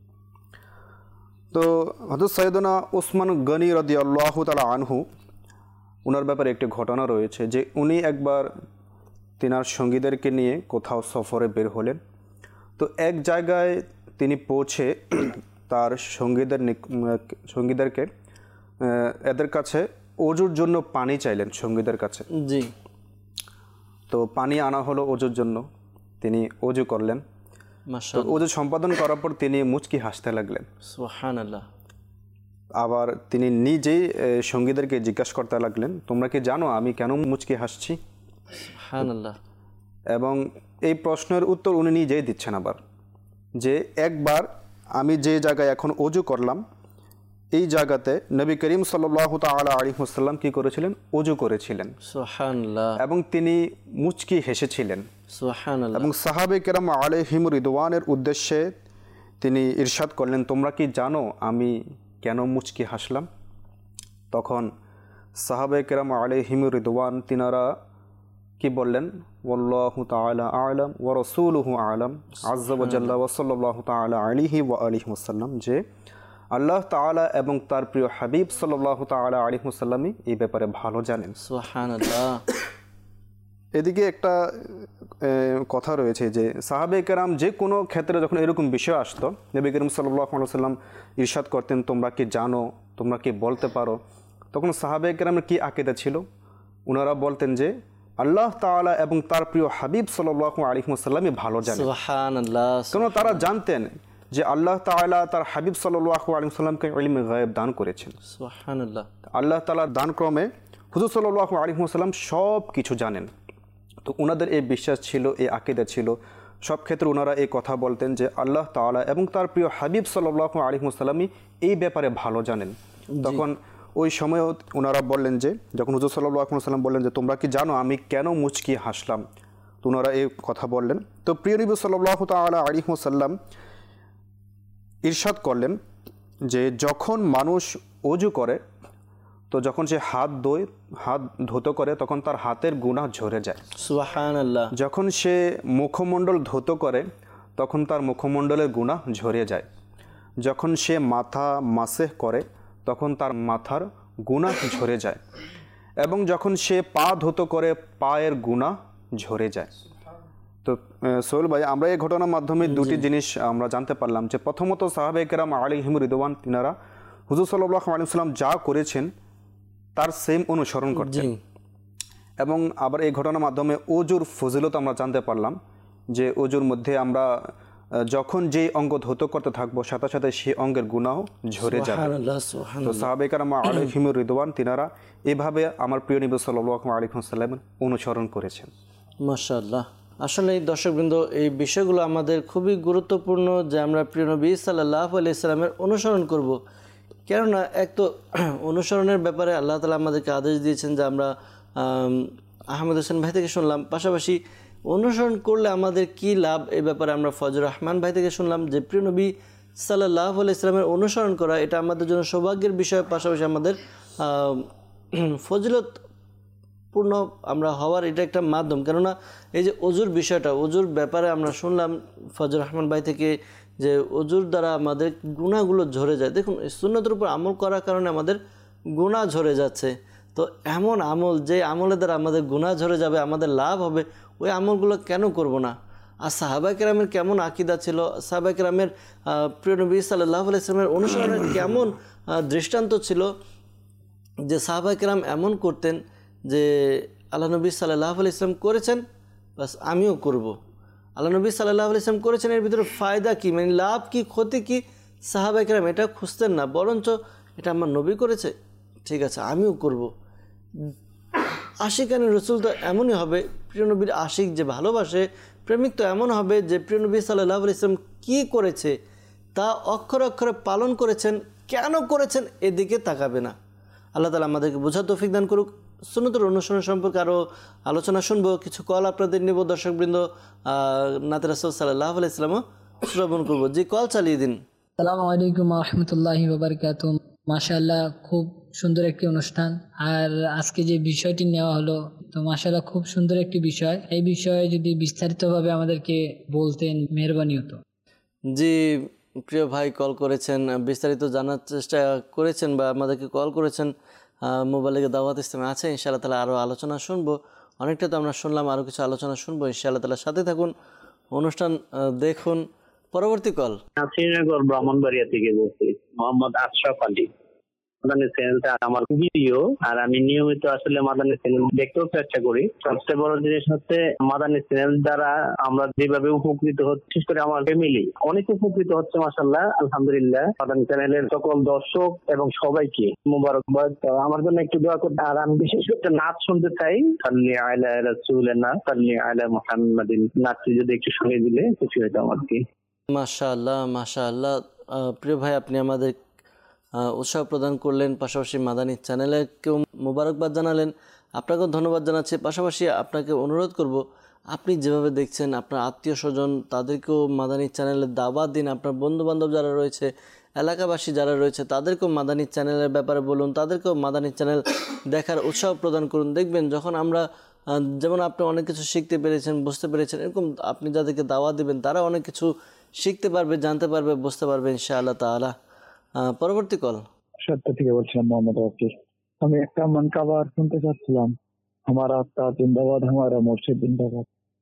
Speaker 4: তো হযরত সাইয়েদনা ওসমান গনি রাদিয়াল্লাহু তাআলা আনহু, ওনার ব্যাপারে একটি ঘটনা রয়েছে যে উনি একবার তিনার সঙ্গীদেরকে নিয়ে কোথাও সফরে বের হলেন। তো এক জায়গায় তিনি পৌঁছে তার সঙ্গীদেরকে এদের কাছে ওযুর জন্য পানি চাইলেন সঙ্গীদের কাছে।
Speaker 2: জি।
Speaker 4: তো পানি আনা হলো ওযুর জন্য, তিনি ওযু করলেন।
Speaker 2: মাশাআল্লাহ।
Speaker 4: ওযু সম্পাদন করার পর তিনি মুচকি হাসতে লাগলেন।
Speaker 2: সুবহানাল্লাহ।
Speaker 4: আবার তিনি নিজেই সঙ্গীদেরকে জিজ্ঞাসা করতে লাগলেন, তোমরা কি জানো আমি কেন মুচকি হাসছি?
Speaker 2: সুবহানাল্লাহ।
Speaker 4: এবং এই প্রশ্নের উত্তর উনি নিজেই দিচ্ছেন আবার, যে একবার আমি যে জায়গায় এখন ওযু করলাম এই জায়গাতে নবী করিম সাল্লাল্লাহু তাআলা আলাইহি ওয়াসাল্লাম কি করেছিলেন? ওযু করেছিলেন।
Speaker 2: সুবহানাল্লাহ।
Speaker 4: এবং তিনি মুচকি হেসেছিলেন।
Speaker 2: সুবহানাল্লাহ।
Speaker 4: এবং সাহাবে কেরাম আলাইহিম রিদওয়ানের উদ্দেশ্যে তিনি ইরশাদ করলেন, তোমরা কি জানো আমি কেন মুচকি হাসলাম? তখন সাহাবে কেরাম আলাইহিম রিদওয়ান তিনারা কি বললেন? ওয়াল্লাহু তাআলা আ'লাম ওয়া রাসূলুহু আ'লাম আযজা ওয়া জাল্লা ওয়া সাল্লাল্লাহু তাআলা আলাইহি ওয়া আলিহি ওয়াসাল্লাম, যে আল্লাহ তাআলা এবং তার প্রিয় হাবিব সাল্লাল্লাহু তাআলা আলাইহি ওয়াসাল্লামই এই ব্যাপারে ভালো জানেন।
Speaker 2: সুবহানাল্লাহ।
Speaker 4: এদিকে একটা কথা রয়েছে যে সাহাবে কেরাম যে কোনো ক্ষেত্রে যখন এরকম বিষয় আসতো, নবী করিম সাল্লাল্লাহু আলাইহি ওয়াসাল্লাম ইরশাদ করতেন, তোমরা কি জানো, তোমরা কি বলতে পারো? তখন সাহাবে কেরামের কি আকীদা ছিল? ওনারা বলতেন যে আল্লাহ তাআলা এবং তার প্রিয় হাবিব সাল্লাল্লাহু আলাইহি ওয়াসাল্লামই ভালো জানেন।
Speaker 2: সুবহানাল্লাহ।
Speaker 4: কারণ তারা জানতেন যে আল্লাহ তাআলা তার হাবিব সাল্লাল্লাহু আলাইহি ওয়াসাল্লামকে ইলমে গায়ব দান করেছেন।
Speaker 2: সুবহানাল্লাহ।
Speaker 4: আল্লাহ তাআলার দানক্রমে হুজুর সাল্লাল্লাহু আলাইহি ওয়াসাল্লাম সব কিছু জানেন। তো ওনাদের এই বিশ্বাস ছিল, এই আকীদা ছিল, সব ক্ষেত্রে ওনারা এই কথা বলতেন যে আল্লাহ তাআলা এবং তার প্রিয় হাবিব সাল্লাল্লাহু আলাইহি ওয়াসাল্লামই এই ব্যাপারে ভালো জানেন। তখন ওই সময়ও ওনারা বললেন যে, যখন হুজুর সাল্লাল্লাহু আলাইহি ওয়াসাল্লাম বললেন যে তোমরা কি জানো আমি কেন মুচকি হাসলাম, তো ওনারা এই কথা বললেন। তো প্রিয় নবী সাল্লাল্লাহু তাআলা আলাইহি ওয়াসাল্লাম ইরশাদ করলেন যে যখন মানুষ ওযু করে, তো যখন সে হাত ধৌত করে তখন তার হাতের গুনাহ ঝরে যায়।
Speaker 2: সুবহানাল্লাহ।
Speaker 4: যখন সে মুখমণ্ডল ধৌত করে তখন তার মুখমণ্ডলের গুনাহ ঝরে যায়। যখন সে মাথা মাসেহ করে তখন তার মাথার গুনাহ ঝরে যায়। এবং যখন সে পা ধৌত করে পায়ের গুনাহ ঝরে যায়। তো সোহেল ভাই, আমরা এই ঘটনার মাধ্যমে দুটি জিনিস আমরা জানতে পারলাম যে প্রথমত সাহাবে কেরাম আলাইহিম রিদওয়ান তিনারা হুজুর সাল্লাল্লাহু আলাইহি ওয়াসাল্লাম যা করেছেন তার সেম অনুসরণ করতেন। এবং আবার এই ঘটনার মাধ্যমে ওযুর ফজিলত আমরা জানতে পারলাম যে ওযুর মধ্যে আমরা যখন যেই অঙ্গ ধৌত করতে থাকবো সাথে সাথে সেই অঙ্গের গুনাহ ঝরে যাবে। তো সাহাবে কেরাম আলাইহিম রিদওয়ান তিনারা এভাবে আমার প্রিয় নবী সাল্লাল্লাহু আলাইহি ওয়াসাল্লামের অনুসরণ করেছেন।
Speaker 2: মাশাআল্লাহ। আসলে এই দর্শকবৃন্দ, এই বিষয়গুলো আমাদের খুবই গুরুত্বপূর্ণ যে আমরা প্রিয় নবী সাল্লাল্লাহু আলাইহি সাল্লামের অনুসরণ করব। কেননা এক তো অনুসরণের ব্যাপারে আল্লাহ তাআলা আমাদেরকে আদেশ দিয়েছেন যে আমরা আহমেদ হোসেন ভাই থেকে শুনলাম, পাশাপাশি অনুসরণ করলে আমাদের কি লাভ এই ব্যাপারে আমরা ফজর রহমান ভাই থেকে শুনলাম যে প্রিয় নবী সাল্লাল্লাহু আলাইহি সাল্লামের অনুসরণ করা এটা আমাদের জন্য সৌভাগ্যের বিষয়, পাশাপাশি আমাদের ফজিলতপূর্ণ আমরা হওয়ার এটা একটা মাধ্যম। কেননা এই যে অজুর বিষয়টা, অজুর ব্যাপারে আমরা শুনলাম ফজর রহমান ভাই থেকে যে অজুর দ্বারা আমাদের গুনাহগুলো ঝরে যায়। দেখুন সুন্নতের উপর আমল করার কারণে আমাদের গুনাহ ঝরে যাচ্ছে। তো এমন আমল যে আমলের দ্বারা আমাদের গুনাহ ঝরে যাবে, আমাদের লাভ হবে, ওই আমলগুলো কেন করব না? আর সাহাবায়ে কেরামের কেমন আকীদা ছিল, সাহাবায়ে কেরামের প্রিয় নবী সাল্লাল্লাহু আলাইহি ওয়াসাল্লামের অনুসরণের কেমন দৃষ্টান্ত ছিল যে সাহাবায়ে কেরাম এমন করতেন যে আল্লাহ নবী সাল্লাল্লাহু আলাইহি ওয়াসাল্লাম করেছেন, বাস আমিও করব। আল্লাহ নবী সাল্লাল্লাহু আলাইহি ওয়াসাল্লাম করেছেন, এর ভিতরে ফায়দা কি, মানে লাভ কি, ক্ষতি কি, সাহাবায়ে কেরাম এটা খুঁজতেন না, বরঞ্চ এটা আমার নবী করেছে, ঠিক আছে আমিও করব। আশিকানি রসুল তো এমনই হবে, প্রিয় নবীর আশিক যে ভালোবাসে, প্রেমিক তো এমন হবে যে প্রিয় নবী সাল্লাল্লাহু আলাইহি ওয়াসাল্লাম কী করেছে তা অক্ষরে অক্ষরে পালন করেছেন, কেন করেছেন এদিকে তাকাবে না। আল্লাহ তাআলা আমাদেরকে বোঝার তৌফিক দান করুক। সুন্নতের অনুসরণ সম্পর্কে আরও আলোচনা শুনবো, কিছু কল আপনাদের নেব দর্শকবৃন্দ, নাতে রাসূল সাল্লাল্লাহু আলাইহি ওয়াসাল্লামও শ্রবণ করবো। জি, কল চালিয়ে দিন।
Speaker 5: আসসালামু আলাইকুম ওয়া রাহমাতুল্লাহি ওয়া বারাকাতুহু। মাশাআল্লাহ, খুব সুন্দর একটি অনুষ্ঠান। আর আজকে যে বিষয়টি নেওয়া হলো, তো মাশাআল্লাহ খুব সুন্দর একটি বিষয়। এই বিষয়ে যদি বিস্তারিতভাবে আমাদেরকে বলতেন মেহেরবানি হতো।
Speaker 2: জি, প্রিয় ভাই কল করেছেন, বিস্তারিত জানার চেষ্টা করেছেন বা আমাদেরকে কল করেছেন। মোবাইলে দাওয়াত ইসলামে আছে, ইনশাআল্লাহ তাআলা আরও আলোচনা শুনবো। অনেকটা তো আমরা শুনলাম, আরও কিছু আলোচনা শুনবো ইনশাআল্লাহ তাআলা। সাথে থাকুন, অনুষ্ঠান দেখুন। পরবর্তী কল।
Speaker 6: শ্রীনগর ব্রাহ্মণবাড়িয়া থেকে বলছি, মোহাম্মদ আশরাফ আলী। মাদানী চ্যানেলটা আমার খুবই প্রিয়, আর আমি নিয়মিত আসলে মাদানী চ্যানেল দেখতেও চেষ্টা করি। সবচেয়ে বড় জিনিস হচ্ছে মাদানী চ্যানেল দ্বারা আমরা যেভাবে উপকৃত হচ্ছি, বিশেষ করে আমার ফ্যামিলি অনেক উপকৃত হচ্ছে মাশাআল্লাহ, আলহামদুলিল্লাহ। মাদানী চ্যানেলের সকল দর্শক এবং সবাইকে মোবারকবাদ। আমার জন্য একটু দোয়া করতে। আর আমি বিশেষ করে নাচ শুনতে চাই, সাল্লি আলা রাসূলিনা সাল্লি আলা মুহাম্মাদিন, নাচটি যদি একটু শুনে দিলে খুশি হইতাম আর কি।
Speaker 2: মাশাআল্লাহ মাশাআল্লাহ। প্রিয় ভাই, আপনি আমাদের উৎসাহ প্রদান করলেন, পাশাপাশি মাদানী চ্যানেলকেও মোবারকবাদ জানালেন, আপনাকেও ধন্যবাদ জানাচ্ছি। পাশাপাশি আপনাকে অনুরোধ করব, আপনি যেভাবে দেখছেন আপনার আত্মীয় স্বজন তাদেরকেও মাদানী চ্যানেলের দাওয়াত দিন। আপনার বন্ধুবান্ধব যারা রয়েছে, এলাকাবাসী যারা রয়েছে, তাদেরকেও মাদানী চ্যানেলের ব্যাপারে বলুন, তাদেরকেও মাদানী চ্যানেল দেখার উৎসাহ প্রদান করুন। দেখবেন যখন আমরা, যেমন আপনি অনেক কিছু শিখতে পেরেছেন, বুঝতে পেরেছেন, এরকম আপনি যাদেরকে দাওয়াত দেবেন তারা অনেক কিছু শিখতে পারবে, জানতে পারবে, বুঝতে পারবে ইনশাআল্লাহ তাআলা। পরবর্তী কল।
Speaker 7: সত্য থেকে বলছিলাম, মোহাম্মদ ওয়াকিল। আমি একটা মানকাবার শুনতে চাচ্ছিলাম, আমার আত্মা জিন্দাবাদ, আমার মুর্শিদ জিন্দাবাদ।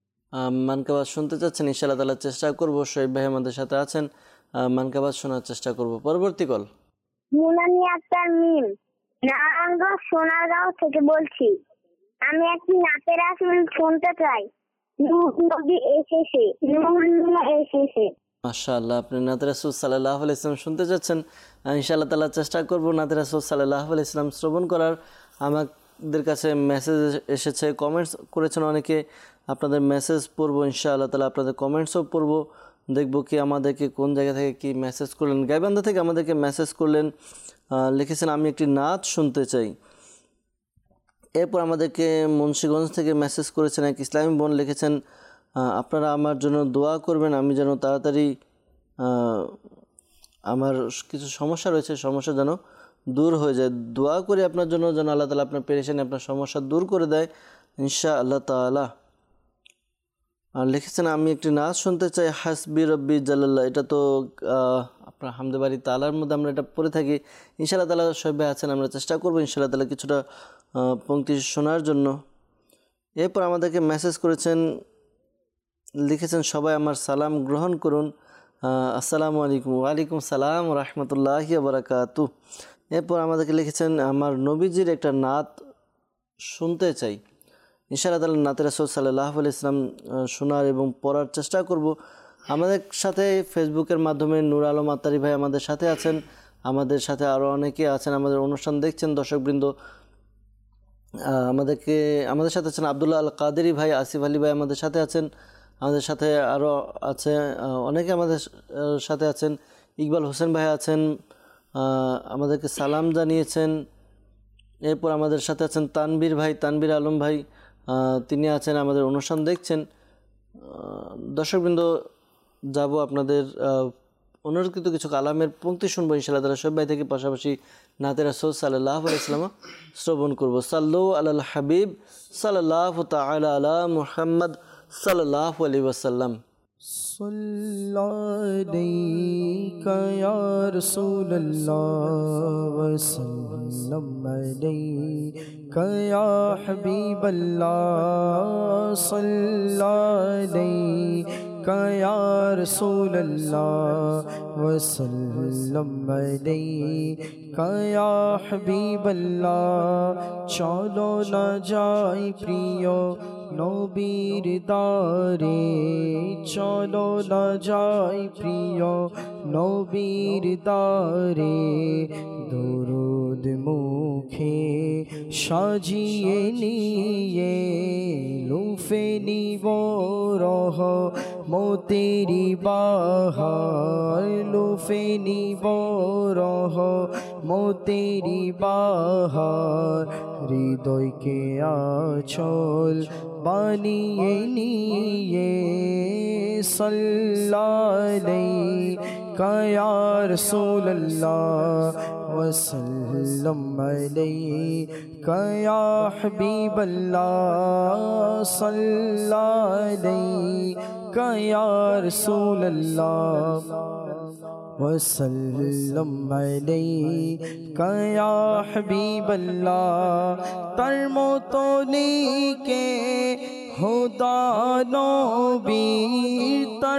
Speaker 2: মানকাবাদ শুনতে চাচ্ছেন, ইনশাআল্লাহ তাআলা চেষ্টা করব। শোয়েব ভাই আমাদের সাথে আছেন, মানকাবাদ শোনার চেষ্টা করব। পরবর্তী কল।
Speaker 8: মুনানি আক্তার মিম, নারায়ণগঞ্জ সোনারগাঁও থেকে বলছি। আমি একটি নাতের আসল শুনতে চাই। নূর নবী এসেছে, নূর এসেছে।
Speaker 2: মাশাআল্লাহ, আপনি নাতে রাসূল সাল্লাল্লাহু আলাইহি ওয়াসাল্লাম শুনতে যাচ্ছেন, ইনশাআল্লাহ তাআলা চেষ্টা করব নাতে রাসূল সাল্লাল্লাহু আলাইহি ওয়াসাল্লাম শ্রবণ করার। আমাদের কাছে মেসেজ এসেছে, কমেন্টস করেছেন অনেকে, আপনাদের মেসেজ পড়ব ইনশাআল্লাহ তাআলা, আপনাদের কমেন্টসও পড়ব, দেখব কি আমাদেরকে কোন জায়গা থেকে কি মেসেজ করলেন। গাইবান্ধা থেকে আমাদেরকে মেসেজ করলেন, লিখেছেন আমি একটি নাত শুনতে চাই। এরপর আমাদেরকে মুন্সিগঞ্জ থেকে মেসেজ করেছেন এক ইসলামী বোন, লিখেছেন আপনারা আমার জন্য দোয়া করবেন, আমি যেন তাড়াতাড়ি, আমার কিছু সমস্যা রয়েছে, সমস্যা যেন দূর হয়ে যায়। দোয়া করি আপনার জন্য যেন আল্লাহ তাআলা আপনার পেরেশানি, আপনার সমস্যা দূর করে দেয় ইনশাআল্লাহ তাআলা। আর লিখেছেন আমি একটি নাচ শুনতে চাই, হাসবি রব্বি জাল্লাল্লাহ। এটা তো আপনার হামদে বাড়ি তালার মধ্যে আমরা এটা পড়ে থাকি। ইনশাআল্লাহ তাআলা সবাই আছেন, আমরা চেষ্টা করবো ইনশাআল্লাহ তাআলা কিছুটা পংক্তি শোনার জন্য। এরপর আমাদেরকে মেসেজ করেছেন, লিখেছেন সবাই আমার সালাম গ্রহণ করুন, আসসালামু আলাইকুম। ওয়ালাইকুম সালাম রাহমাতুল্লাহি ওয়া বারাকাতুহু। এরপর আমাদেরকে লিখেছেন আমার নবীজির একটা নাত শুনতে চাই। ইনশাআল্লাহ তাআলা নাতে রাসূল সাল্লাল্লাহু আলাইহি ওয়াসাল্লাম শোনার এবং পড়ার চেষ্টা করব। আমাদের সাথে ফেসবুকের মাধ্যমে নূর আলম আত্তারি ভাই আমাদের সাথে আছেন, আমাদের সাথে আরও অনেকে আছেন, আমাদের অনুষ্ঠান দেখছেন দর্শকবৃন্দ। আমাদের সাথে আছেন আব্দুল্লাহ আল কাদেরি ভাই, আসিফ আলী ভাই আমাদের সাথে আছেন, আমাদের সাথে আরও আছে অনেকে আমাদের সাথে আছেন। ইকবাল হোসেন ভাই আছেন, আমাদেরকে সালাম জানিয়েছেন। এরপর আমাদের সাথে আছেন তানবীর ভাই, তানবীর আলম ভাই, তিনি আছেন, আমাদের অনুষ্ঠান দেখছেন। দর্শকবৃন্দ, যাব আপনাদের অনুরোধকৃত কিছু কালামের পংক্তি শুনবো ইনশাআল্লাহ তাআলা সব ভাই থেকে, পাশাপাশি নাতে রাসূল সাল্লাল্লাহু আলাইহি ওয়াসাল্লাম শ্রবণ করব। সাল্লু আলাল হাবিব সাল্লাল্লাহু তাআলা আলা মুহাম্মদ সাল্লাল্লাহু আলাইহি ওয়াসাল্লাম।
Speaker 1: सल्लल्लाहु या रसूलल्लाह वसल्लम अलैका या हबीबल्लाह सल्लल्लाहु या रसूलल्लाह वसल्लम अलैका या हबीबल्लाह। चलो ना जाए प्रियो নবীর দারে, চলো না যাই প্রিয় নবীর দারে, দরুদ মুখে সাজিয়ে নিয়ে লুফে নিব রহমতেরি বাহার, লুফে নিব রহমতেরি বাহার, হৃদয়কে আঁচল বানিয়ে নিয়ে সাল্লাল্লাহু या रसूलल्लाह वसल्लम अलैका या हबीबल्लाह सल्लल्लाहु या रसूलल्लाह वसल्लम अलैका या हबीबल्लाह। तार मतोनिके खुदा नबीर, तार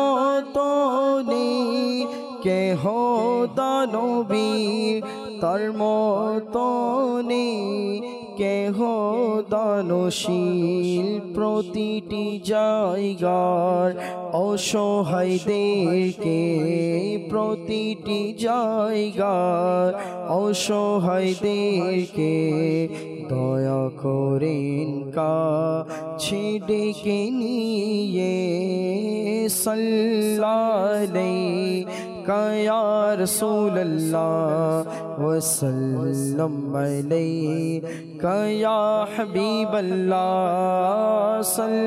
Speaker 1: मतोनिके खुदा नबीर, तार मतोनिके দানশীল প্রতিটি জায়গার অসহায়দেরকে, প্রতিটি জায়গার অসহায়দেরকে দয়া করেন কাছে ডেকে নিয়ে সাল্লাল্লাহু या रसूलल्लाह वसल्लम अलैका या हबीबल्लाह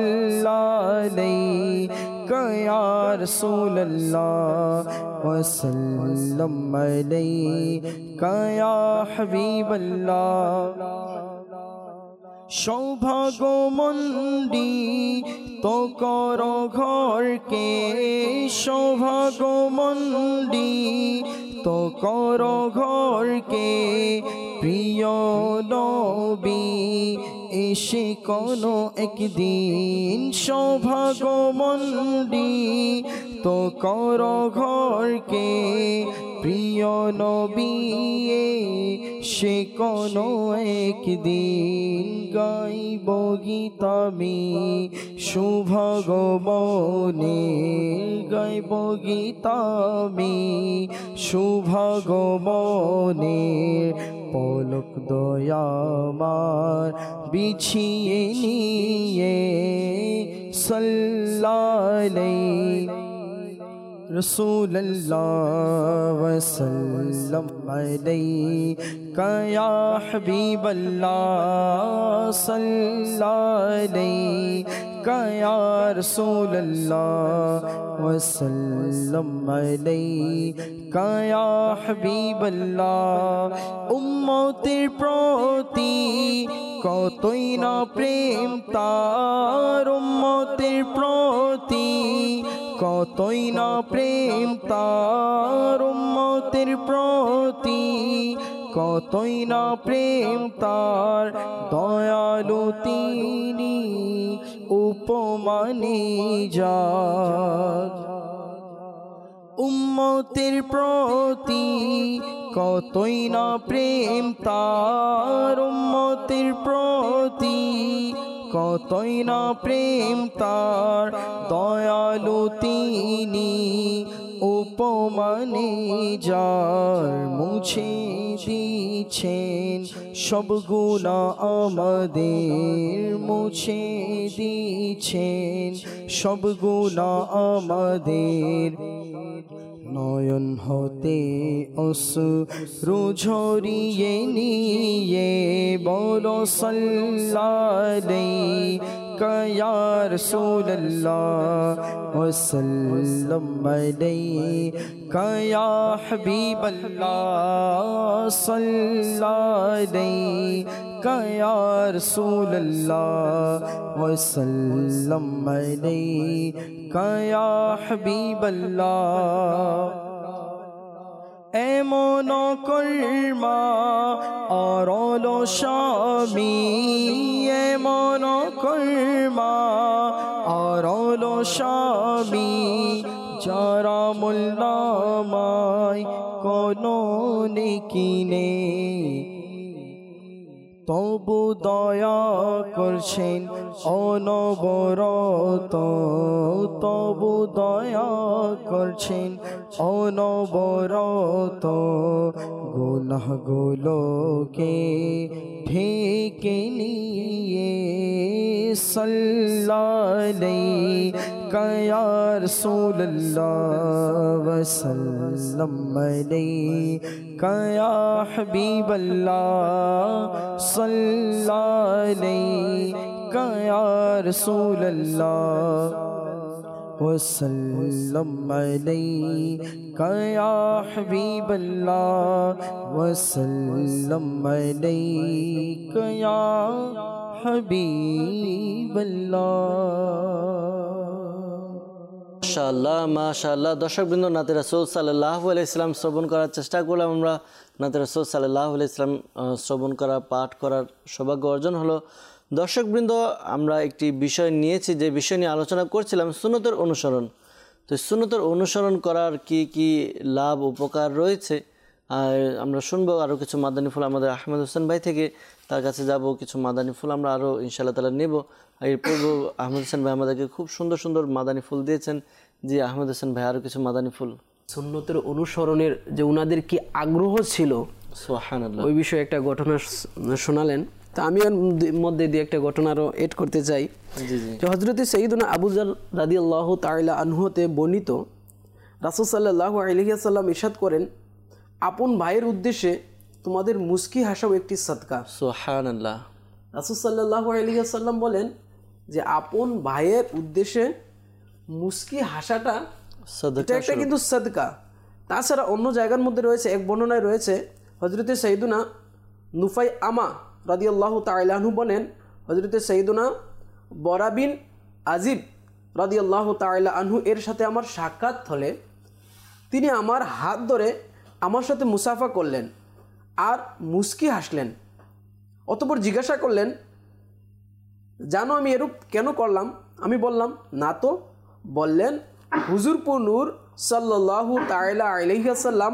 Speaker 1: सल्लल्लाहु या रसूलल्लाह वसल्लम अलैका या हबीबल्लाह। সৌভাগ্যমণ্ডী তো কর ঘরকে, সৌভাগ্যমণ্ডী তো কর ঘরকে, প্রিয় নবী এসে কোনো একদিন, সৌভাগ্যমণ্ডী তো কর ঘরকে, প্রিয় নবী সে কোনো একদিন, গাইব গীতামি শুভগমনে, গাইব গীতামি শুভগমনে, পলক দয়ামার বিছিয়ে নিয়ে সাল্লাল্লাহু रसूलल्लाह वसल्लम अलैका या हबीबल्लाह सल्लल्लाहु या रसूलल्लाह वसल्लम अलैका या हबीबल्लाह। उम्मतेर प्रति কতই না প্রেম তার, উম্মতের প্রতি কতই না প্রেম তার, উম্মতের প্রতি কতই না প্রেম তার, দয়ালু তিনি উপমানে যার। উম্মতের প্রতি কতই না প্রেম তার, উম্মতের প্রতি কতই না প্রেম তার, দয়ালু তিনি উপমানে যার। মুছে দিয়েছেন সব গুনাহ আমাদের, মুছে দিয়েছেন সব গুনাহ আমাদের, নয়ন হতে অশ্রু ঝরিয়ে নিয়ে বলো সাল্লাল্লাহু ইয়া রাসূলুল্লাহ ওয়াসাল্লাম আলাইকা ইয়া হাবিবাল্লাহ সাল্লাল্লাহু ইয়া রাসূলুল্লাহ ওয়াসাল্লাম আলাইকা ইয়া হাবিবাল্লাহ এমন কর্মা অরল স্বামী এমন কর্মা অরল স্বামী যারা মোল্লামায় কোনো নেকি নেই তবু দয়া করছেন অনবরত তবু দয়া করছেন অনবরত গুনাহগুলোকে ঢেকে নিয়ে সাল্লাল্লাহু ইয়া রাসূলুল্লাহ ওয়া সাল্লাম আলাইকা ইয়া হাবিবাল্লাহ সাল্লাল্লাহু ইয়া রাসূলুল্লাহ وسلم عليك يا حبيب الله وسلم عليك يا حبيب الله
Speaker 2: মাশাআল্লাহ মাশাআল্লাহ। দর্শকবৃন্দ, নাতে রাসূল সাল্লাল্লাহু আলাইহি সাল্লাম শ্রবণ করার চেষ্টা করলাম আমরা। নাতে রাসূল সাল্লাল্লাহু আলাইহি সাল্লাম শ্রবণ করা, পাঠ করার সৌভাগ্য অর্জন হলো। দর্শকবৃন্দ, আমরা একটি বিষয় নিয়েছি, যে বিষয় নিয়ে আলোচনা করছিলাম সুন্নতের অনুসরণ। তো সুন্নতের অনুসরণ করার কি কি লাভ উপকার রয়েছে আমরা শুনবো। আরও কিছু মাদানী ফুল আমাদের আহমেদ হোসেন ভাই থেকে, তার কাছে যাব, কিছু মাদানী ফুল আমরা আরও ইনশাআল্লাহ তাআলা নেব। এর পূর্ব আহমেদ হোসেন ভাই আমাদেরকে খুব সুন্দর সুন্দর মাদানী ফুল দিয়েছেন। জি আহমেদ হোসেন ভাই, আরও কিছু মাদানী ফুল।
Speaker 3: সুন্নতের অনুসরণের যে উনাদের কি আগ্রহ ছিল,
Speaker 2: সুবহানাল্লাহ,
Speaker 3: ওই বিষয়ে একটা ঘটনা শোনালেন। তা আমি এর মধ্যে দিয়ে একটা ঘটনা আরও এড করতে চাই। যে হযরতে সাইয়্যিদুনা আবু যার রাদিয়াল্লাহু তাআলা আনহুতে বর্ণিত, রাসূল সাল্লাল্লাহু আলাইহি ওয়াসাল্লাম ইরশাদ করেন, আপন ভাইয়ের উদ্দেশ্যে তোমাদের মুস্কি হাসাও একটি সাদকা।
Speaker 2: সুবহানাল্লাহ।
Speaker 3: রাসূল সাল্লাল্লাহু আলাইহি ওয়াসাল্লাম বলেন যে আপন ভাইয়ের উদ্দেশ্যে মুস্কি হাসাটা এটা একটা কিন্তু সাদকা। তাছাড়া অন্য জায়গার মধ্যে রয়েছে, এক বর্ণনায় রয়েছে, হযরতে সাইয়্যিদুনা নুফাই আমা রাদিয়াল্লাহু তাআলা আনহু বলেন, হযরতে সাইয়্যিদুনা বরা বিন আজিব রাদিয়াল্লাহু তাআলা আনহু এর সাথে আমার সাক্ষাৎ হলে তিনি আমার হাত ধরে আমার সাথে মুসাফা করলেন আর মুস্কি হাসলেন। অতঃপর জিজ্ঞাসা করলেন, জানো আমি এরূপ কেন করলাম? আমি বললাম, না তো। বললেন, হুজুরপুর নূর সাল্লাল্লাহু তাআলা আলাইহি ওয়াসাল্লাম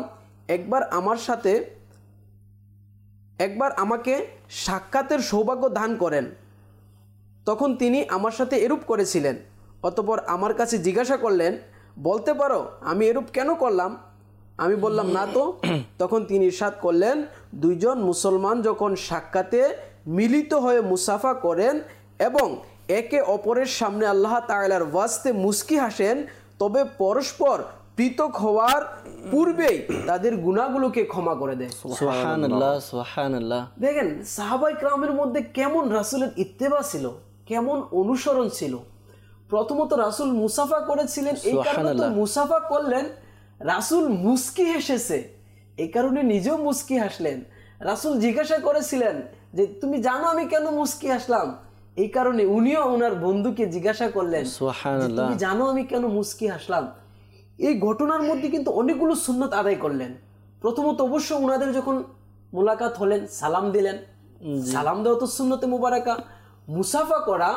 Speaker 3: একবার আমাকে সাক্ষাতের সৌভাগ্য দান করেন, তখন তিনি আমার সাথে এরূপ করেছিলেন। অতঃপর আমার কাছে জিজ্ঞাসা করলেন, বলতে পারো আমি এরূপ কেন করলাম? আমি বললাম, না তো। তখন তিনি ইরশাদ করলেন, দুইজন মুসলমান যখন সাক্ষাতে মিলিত হয়ে মুসাফা করেন এবং একে অপরের সামনে আল্লাহ তাআলার ওয়াস্তে মুস্কি হাসেন, তবে পরস্পর পৃথক হওয়ার পূর্বেই তাদের গুনাহগুলোকে ক্ষমা করে দেয়।
Speaker 2: সুবহানাল্লাহ সুবহানাল্লাহ।
Speaker 3: দেখেন সাহাবায়ে কেরামের মধ্যে কেমন রাসূলের ইত্তেবা ছিল, কেমন অনুসরণ ছিল। প্রথমত রাসূল মুসাফা করেছিলেন, এই কারণে তো মুসাফা করলেন, রাসূল মুস্কি হেসেছে, এই কারণে নিজেও মুস্কি হাসলেন। রাসূল জিজ্ঞাসা করেছিলেন যে তুমি জানো আমি কেন মুস্কি হাসলাম, এই কারণে উনিও ওনার বন্ধুকে জিজ্ঞাসা করলেন, সুবহানাল্লাহ, তুমি জানো আমি কেন মুস্কি হাসলাম। এই ঘটনার মধ্যে কিন্তু অনেকগুলো সুন্নত আদায় করলেন। প্রথমত অবশ্য ওনাদের যখন মোলাকাত হলেন সালাম দিলেন, সালাম দেওয়া তো সুন্নতে মুবারাকা। মুসাফা করা,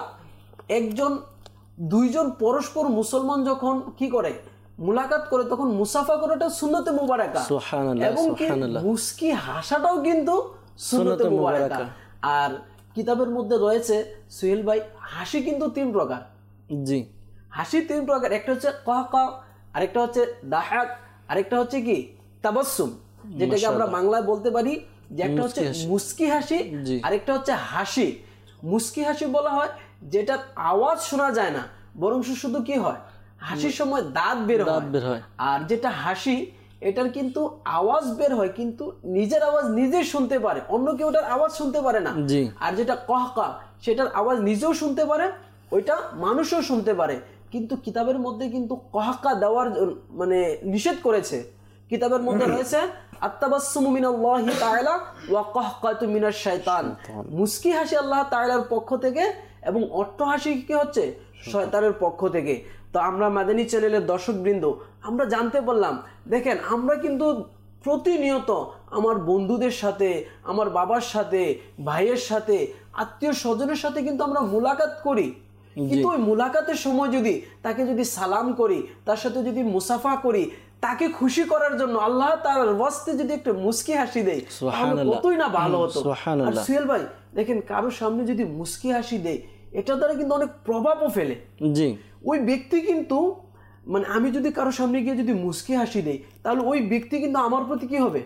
Speaker 3: দুইজন পরস্পর মুসলমান যখন কি করে মুলাকাত করে তখন মুসাফা করাটা সুন্নতে মুবারাকা, এবং মুস্কি হাসাটাও কিন্তু সুন্নতে মুবারাকা। আর কিতাবের মধ্যে রয়েছে সুহেল ভাই, হাসি কিন্তু তিন প্রকার।
Speaker 2: জি,
Speaker 3: হাসি তিন প্রকার, একটা হচ্ছে কাহকা, আরেকটা হচ্ছে দাহাক, আরেকটা হচ্ছে কি তাবাসসুম, যেটাকে আমরা বাংলায় বলতে পারি যে একটা হচ্ছে মুস্কি হাসি, আরেকটা হচ্ছে হাসি। মুস্কি হাসি বলা হয় যেটা আওয়াজ শোনা যায় না, বরং শুধু কি হয় হাসির সময় দাঁত বের হয়, আর যেটা হাসি এটার কিন্তু আওয়াজ বের হয়, কিন্তু নিজের আওয়াজ নিজে শুনতে পারে, অন্য কেউ ওটার আওয়াজ শুনতে পারে না। আর যেটা কহকা সেটার আওয়াজ নিজেও শুনতে পারে, ওইটা মানুষও শুনতে পারে, কিন্তু কিতাবের মধ্যে কিন্তু কহকা দেওয়ার মানে নিষেধ করেছে। কিতাবের মধ্যে রয়েছে আত্তাবাসসুমু মিনাল্লাহি তাআলা ওয়া কহকাতু মিনাশ শাইতান, মুস্কি হাসি আল্লাহ তাআলার পক্ষ থেকে এবং অট্টহাসি কি হচ্ছে শয়তানের পক্ষ থেকে। তো আমরা মাদানী চ্যানেলের দর্শকবৃন্দ আমরা জানতে পারলাম, দেখেন আমরা কিন্তু প্রতিনিয়ত আমার বন্ধুদের সাথে, আমার বাবার সাথে, ভাইয়ের সাথে, আত্মীয় স্বজনের সাথে কিন্তু আমরা মুলাকাত করি, কিন্তু ওই মুলাকাতের সময় যদি তাকে যদি সালাম করি, তার সাথে যদি মুসাফা করি, তাকে খুশি করার জন্য আল্লাহ তাআলার ওয়াস্তে যদি একটা মুস্কি হাসি দেই, তাহলে কতই না ভালো হতো। আর সুহেল ভাই দেখেন, কারোর সামনে যদি মুস্কি হাসি দেই, এটা দ্বারা কিন্তু অনেক প্রভাবও ফেলে। ওই ব্যক্তি কিন্তু মানে আমি যদি কারোর সামনে গিয়ে যদি মুস্কি হাসি দেই, তাহলে ওই ব্যক্তি কিন্তু আমার প্রতি কি হবে,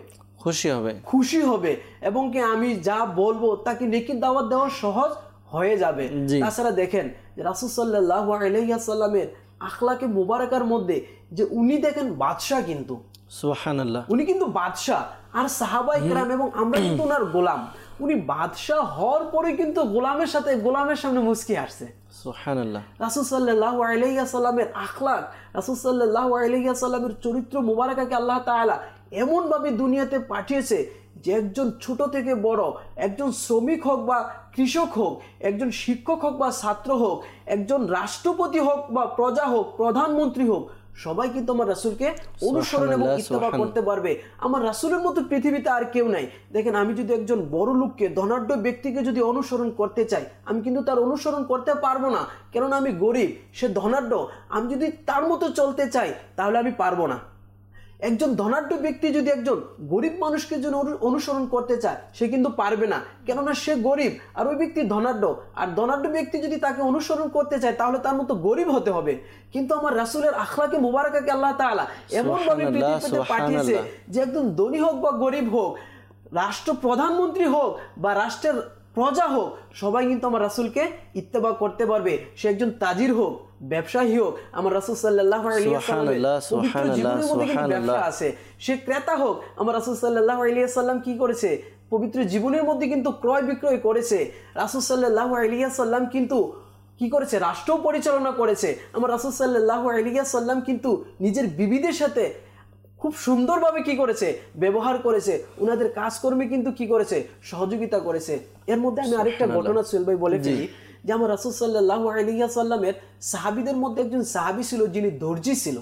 Speaker 3: খুশি হবে এবং কি আমি যা বলবো তাকে নেকির দাওয়াত দেওয়া সহজ হয়ে যাবে। তাছাড়া দেখেন যে রাসূল সাল্লাল্লাহু আলাইহি ওয়াসাল্লামের আখলাকে মুবারাকার মধ্যে যে উনি দেখেন বাদশা, কিন্তু সুবহানাল্লাহ উনি কিন্তু বাদশা, আর সাহাবায়ে কেরাম এবং আমরা কিন্তু ওনার গোলাম। উনি বাদশা হওয়ার পরে কিন্তু গোলামের সাথে গোলামের সামনে মুস্কি হাসছে। সুবহানাল্লাহ রাসূল সাল্লাল্লাহু আলাইহি ওয়াসাল্লামের আখলাক, রাসূল সাল্লাল্লাহু আলাইহি ওয়াসাল্লামের চরিত্র মুবারাকাকে আল্লাহ তাআলা এমন ভাবে দুনিয়াতে পাঠিয়েছে যে একজন ছোট থেকে বড়, একজন শ্রমিক হোক বা কৃষক হোক, একজন শিক্ষক হোক বা ছাত্র হোক, একজন রাষ্ট্রপতি হোক বা প্রজা হোক, প্রধানমন্ত্রী হোক, সবাই কিন্তু আমার রাসূলকে অনুসরণ এবং ইত্তেবা করতে পারবে। আমার রাসূলের মতো পৃথিবীতে আর কেউ নাই। দেখেন, আমি যদি একজন বড় লোককে, ধনাঢ্য ব্যক্তিকে যদি অনুসরণ করতে চাই, আমি কিন্তু তার অনুসরণ করতে পারবো না, কেননা আমি গরিব, সে ধনাঢ্য। আমি যদি তার মতো চলতে চাই তাহলে আমি পারবো না। একজন ধনাঢ্য ব্যক্তি যদি একজন গরিব মানুষকে যদি অনুসরণ করতে চায়, সে কিন্তু পারবে না, কেননা সে গরিব আর ওই ব্যক্তি ধনাঢ্য। আর ধনাঢ্য ব্যক্তি যদি তাকে অনুসরণ করতে চায় তাহলে তার মতো গরিব হতে হবে। কিন্তু আমার রাসূলের আখলাকে মুবারাকাকে আল্লাহ তাআলা এমন ভাবে পৃথিবীতে পাঠিয়েছে যে একজন ধনী হোক বা গরিব হোক, রাষ্ট্র প্রধানমন্ত্রী হোক বা রাষ্ট্রের প্রজা হোক, সবাই কিন্তু আমার রাসূলকে ইত্তেবা করতে পারবে। সে একজন তাজির হোক, ব্যবসায়ী হোক, আমার রাসূল সাল্লাল্লাহু আলাইহি ওয়াসাল্লামের পবিত্র জীবনের মধ্যে কিন্তু ব্যবসা আছে। সে ক্রেতা হোক, আমার রাসূল সাল্লাল্লাহু আলাইহি ওয়াসাল্লাম কি করেছে, পবিত্র জীবনের মধ্যে কিন্তু ক্রয় বিক্রয় করেছে। রাসূল সাল্লাল্লাহু আলাইহি ওয়াসাল্লাম কিন্তু কি করেছে, রাষ্ট্র পরিচালনা করেছে। আমার রাসূল সাল্লাল্লাহু আলাইহি ওয়াসাল্লাম কিন্তু নিজের বিবিদের সাথে খুব সুন্দরভাবে কি করেছে, ব্যবহার করেছে। উনাদের কাজকর্মে কিন্তু কি করেছে, সহযোগিতা করেছে। এর মধ্যে আমি আরেকটা ঘটনা সোহেল ভাই বলে ফেলি, যে আমার রাসূল সাল্লাল্লাহু আলাইহি ওয়াসাল্লামের সাহাবীদের মধ্যে একজন সাহাবী ছিল যিনি দর্জি ছিল,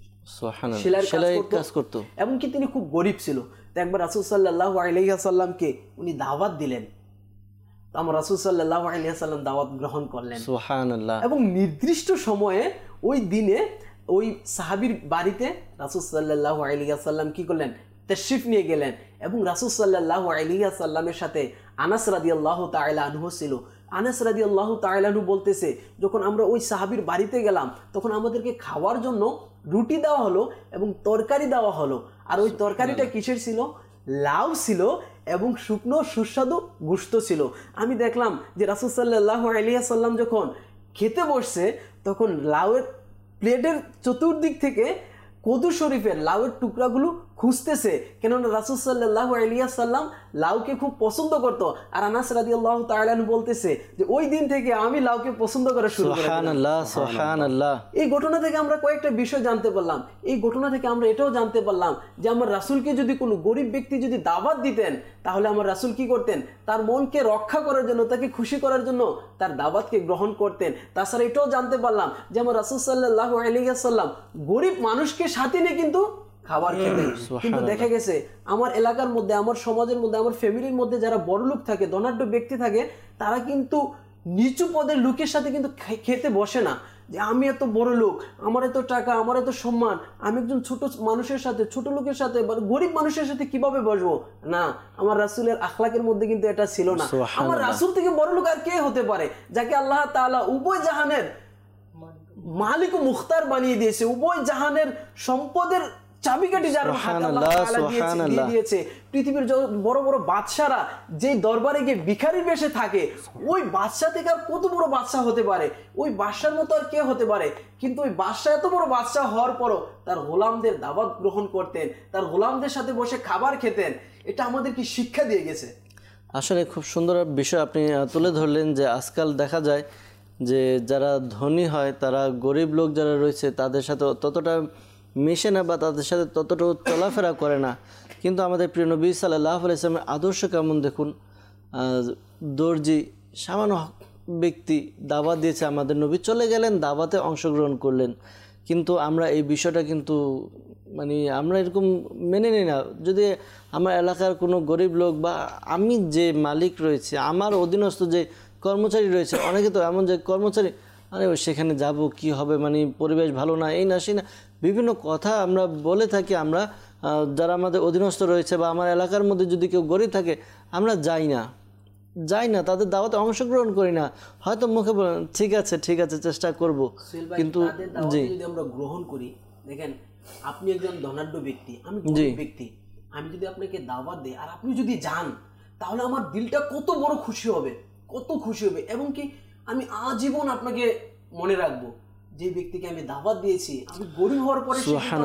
Speaker 3: সেলাইয়ের কাজ করত, এবং কি তিনি খুব গরিব ছিল। তো একবার রাসূল সাল্লাল্লাহু আলাইহি ওয়াসাল্লামকে উনি দাওয়াত দিলেন। তো আমার রাসূল সাল্লাল্লাহু আলাইহি ওয়াসাল্লাম দাওয়াত গ্রহণ করলেন, সুবহানাল্লাহ। এবং নির্দিষ্ট সময়ে ওই দিনে ওই সাহাবীর বাড়িতে রাসূল সাল্লাল্লাহু আলাইহি ওয়াসাল্লাম কি করলেন, তাশরিফ নিয়ে গেলেন। এবং রাসূল সাল্লাল্লাহু আলাইহি ওয়াসাল্লামের সাথে আনাস রাদিয়াল্লাহু তাআলা আনহু ছিল। আনাস রাদিয়াল্লাহু তাআলা আনহু বলতেছে, যখন আমরা ওই সাহাবীর বাড়িতে গেলাম তখন আমাদেরকে খাওয়ার জন্য রুটি দেওয়া হলো এবং তরকারি দেওয়া হলো। আর ওই তরকারিটা কিসের ছিল, লাউ ছিল এবং শুকনো সুস্বাদু গোশত ছিল। আমি দেখলাম যে রাসূল সাল্লাল্লাহু আলাইহি ওয়াসাল্লাম যখন খেতে বসছে তখন লাউয়ের প্লেটের চতুর্দিক থেকে কদু শরীফের লাউয়ের টুকরাগুলো খুঁজতেছে, কেননা রাসূল সাল্লাল্লাহু আলাইহি ওয়াসাল্লাম লাউকে খুব পছন্দ করত। আর আনাস রাদিয়াল্লাহু তাআলা বলতেছে যে ওই দিন থেকে আমি লাউকে পছন্দ করা শুরু করেছি। সুবহানাল্লাহ, সুবহানাল্লাহ। এই ঘটনা থেকে আমরা কয়েকটা বিষয় জানতে পারলাম। এই ঘটনা থেকে আমরা এটাও জানতে পারলাম যে আমার রাসূলকে যদি কোনো গরিব ব্যক্তি যদি দাওয়াত দিতেন, তাহলে আমার রাসূল কি করতেন, তার মনকে রক্ষা করার জন্য, তাকে খুশি করার জন্য তার দাওয়াতকে গ্রহণ করতেন। তাছাড়া এটাও জানতে পারলাম যে আমার রাসূল সাল্লাল্লাহু আলাইহি ওয়াসাল্লাম গরিব মানুষকে সাথে নিয়ে কিন্তু খাবার খেতে। কিন্তু দেখা গেছে আমার এলাকার মধ্যে, আমার সমাজের মধ্যে, আমার ফ্যামিলির মধ্যে যারা বড় লোক থাকে, ধনাঢ্য ব্যক্তি থাকে, তারা কিন্তু নিচু পদের লোকের সাথে কিন্তু খেতে বসে না। যে আমি এত বড় লোক, আমার এত টাকা, আমার এত সম্মান, আমি একজন ছোট মানুষের সাথে, ছোট লোকের সাথে, গরিব মানুষের সাথে কিভাবে বসবো? না, আমার রাসূলের আখলাকের মধ্যে কিন্তু এটা ছিল না। আমার রাসূল থেকে বড় লোক আর কে হতে পারে, যাকে আল্লাহ তাআলা উভয় জাহানের মালিক ও মুখতার বানিয়ে দিয়েছে, উভয় জাহানের সম্পদের চাবিকাঠি যার হাতে আল্লাহ তাআলা দিয়ে দিয়েছে। পৃথিবীর বড় বড় বাদশারা যে দরবারে গিয়ে ভিখারির বেশে থাকে, ওই বাদশা থেকে আর কত বড় বাদশা হতে পারে? ওই বাদশার মতো আর কে হতে পারে? কিন্তু ওই বাদশা এত বড় বাদশা হওয়ার পরও তার গোলামদের দাওয়াত গ্রহণ করতেন, তার গোলামদের সাথে বসে খাবার খেতেন। এটা আমাদের কি শিক্ষা দিয়ে গেছে?
Speaker 2: আসলে খুব সুন্দর বিষয় আপনি তুলে ধরলেন যে আজকাল দেখা যায় যে যারা ধনী হয় তারা গরিব লোক যারা রয়েছে তাদের সাথে ততটা মিশে না বা তাদের সাথে ততটা চলাফেরা করে না। কিন্তু আমাদের প্রিয় নবী সাল্লাল্লাহু আলাইহি ওয়াসাল্লামের আদর্শ কেমন দেখুন, দর্জি সামান্য ব্যক্তি দাওয়াত দিয়েছে, আমাদের নবী চলে গেলেন, দাওয়াতে অংশগ্রহণ করলেন। কিন্তু আমরা এই বিষয়টা কিন্তু মানে আমরা এরকম মেনে নিই না। যদি আমার এলাকার কোনো গরিব লোক বা আমি যে মালিক রয়েছে, আমার অধীনস্থ যে কর্মচারী রয়েছে, অনেকে তো এমন যে কর্মচারী আরে সেখানে যাব কি হবে, মানে পরিবেশ ভালো না, এই না সেই না, বিভিন্ন কথা আমরা বলে থাকি। আমরা যারা আমাদের অধীনস্থ রয়েছে বা আমার এলাকার মধ্যে যদি কেউ গরিব থাকে আমরা যাই না, তাদের দাওয়াতে অংশগ্রহণ করি না। হয়তো মুখে বলেন ঠিক আছে চেষ্টা করব, কিন্তু জি
Speaker 3: যদি আমরা গ্রহণ করি, দেখেন আপনি একজন ধনাঢ্য ব্যক্তি, আমি গরিব ব্যক্তি, আমি যদি আপনাকে দাওয়াত দেই আর আপনি যদি যান, তাহলে আমার দিলটা কত বড় খুশি হবে, কত খুশি হবে। এবং কি আমি আজীবন আপনাকে মনে রাখবো যে ব্যক্তিকে আমি দাওয়াত দিয়েছি। আমি গরিব হওয়ার পরে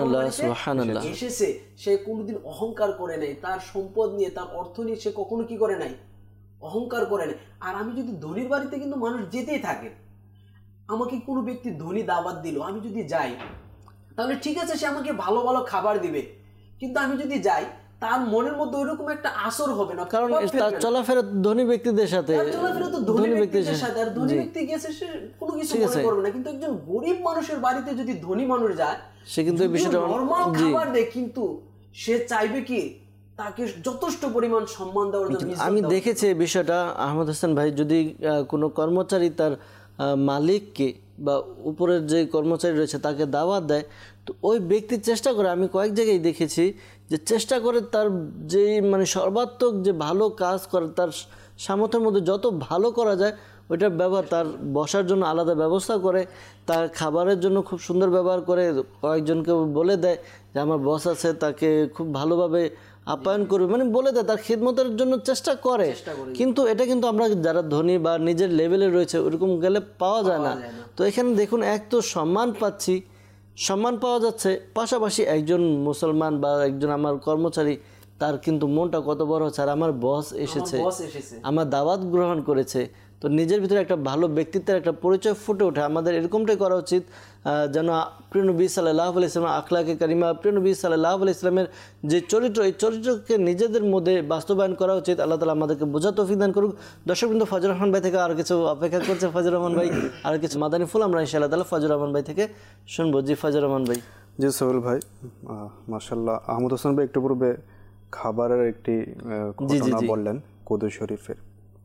Speaker 3: এসেছে, সে কোনোদিন অহংকার করে নাই, তার সম্পদ নিয়ে তার অর্থ নিয়ে সে কখনো কি করে নাই, অহংকার করে নাই। আর আমি যদি ধনীর বাড়িতে কিন্তু মানুষ যেতেই থাকে, আমাকে কোনো ব্যক্তি ধনী দাওয়াত দিল, আমি যদি যাই তাহলে ঠিক আছে সে আমাকে ভালো ভালো খাবার দিবে, কিন্তু আমি যদি যাই তার মনের মধ্যে ওইরকম একটা আসর হবে না,
Speaker 2: কারণ তার চলাফেরা ধনী ব্যক্তিদের সাথে,
Speaker 3: ধনী ব্যক্তিদের সাথে। আর ধনী ব্যক্তি গেছে সে কোনো কিছু মনে করবে না, কিন্তু একজন গরিব মানুষের বাড়িতে যদি ধনী মানুষ যায়,
Speaker 2: সে কিন্তু এই বিষয়টা
Speaker 3: নরমাল খাবার দেয়, কিন্তু সে চাইবে কি তাকে যথেষ্ট পরিমাণ সম্মান দেওয়ার জন্য।
Speaker 2: আমি দেখেছি এই বিষয়টা আহমদ হোসেন ভাই, যদি কোনো কর্মচারী তার মালিককে বা উপরের যে কর্মচারী রয়েছে তাকে দাওয়াত দেয়, তো ওই ব্যক্তি চেষ্টা করে, আমি কয়েক জায়গায় দেখেছি যে চেষ্টা করে তার যে মানে সর্বাত্মক যে ভালো কাজ করে, তার সামর্থ্যের মধ্যে যত ভালো করা যায় ওইটার ব্যবহার, তার বসার জন্য আলাদা ব্যবস্থা করে, তার খাবারের জন্য খুব সুন্দর ব্যবহার করে, কয়েকজনকে বলে দেয় যে আমার বস আছে তাকে খুব ভালোভাবে আপ্যায়ন করবে, মানে বলে দেয়, তার খিদমতের জন্য চেষ্টা করে। কিন্তু এটা কিন্তু আমরা যারা ধনী বা নিজের লেভেলে রয়েছে ওরকম গেলে পাওয়া যায় না। তো এখানে দেখুন, এক তো সম্মান পাচ্ছি, সম্মান পাওয়া যাচ্ছে, পাশাপাশি একজন মুসলমান বা একজন আমার কর্মচারী তার কিন্তু মনটা কত বড় হচ্ছে, আর আমার বস এসেছে, আমার দাওয়াত গ্রহণ করেছে। তো নিজের ভিতরে একটা ভালো ব্যক্তিত্বের একটা পরিচয় ফুটে ওঠে। আমাদের এরকমটাই করা উচিত যেন প্রিয় নবী সাল্লাল্লাহু আলাইহি ওয়াসাল্লাম আখলাকে কারিমা, প্রিয় নবী সাল্লাল্লাহু আলাইহি ওয়াসাল্লামের যে চরিত্র, এই চরিত্রকে নিজেদের মধ্যে বাস্তবায়ন করা উচিত। আল্লাহ তাআলা আমাদেরকে বোঝার তৌফিক দান করুক। দর্শক কিন্তু ফজর রহমান ভাই থেকে আর কিছু অপেক্ষা করছে, ফজর রহমান ভাই আর কিছু মাদানী ফুল আমরা ইনশাআল্লাহ তাআলা ফজর রহমান ভাই থেকে শুনবো। জি ফজর রহমান ভাই।
Speaker 4: জি সোহেল ভাই, মাশাআল্লাহ। আহমদ হোসেন ভাই একটু পূর্বে খাবারের একটি ঘটনা বললেন কুদুস শরীফের,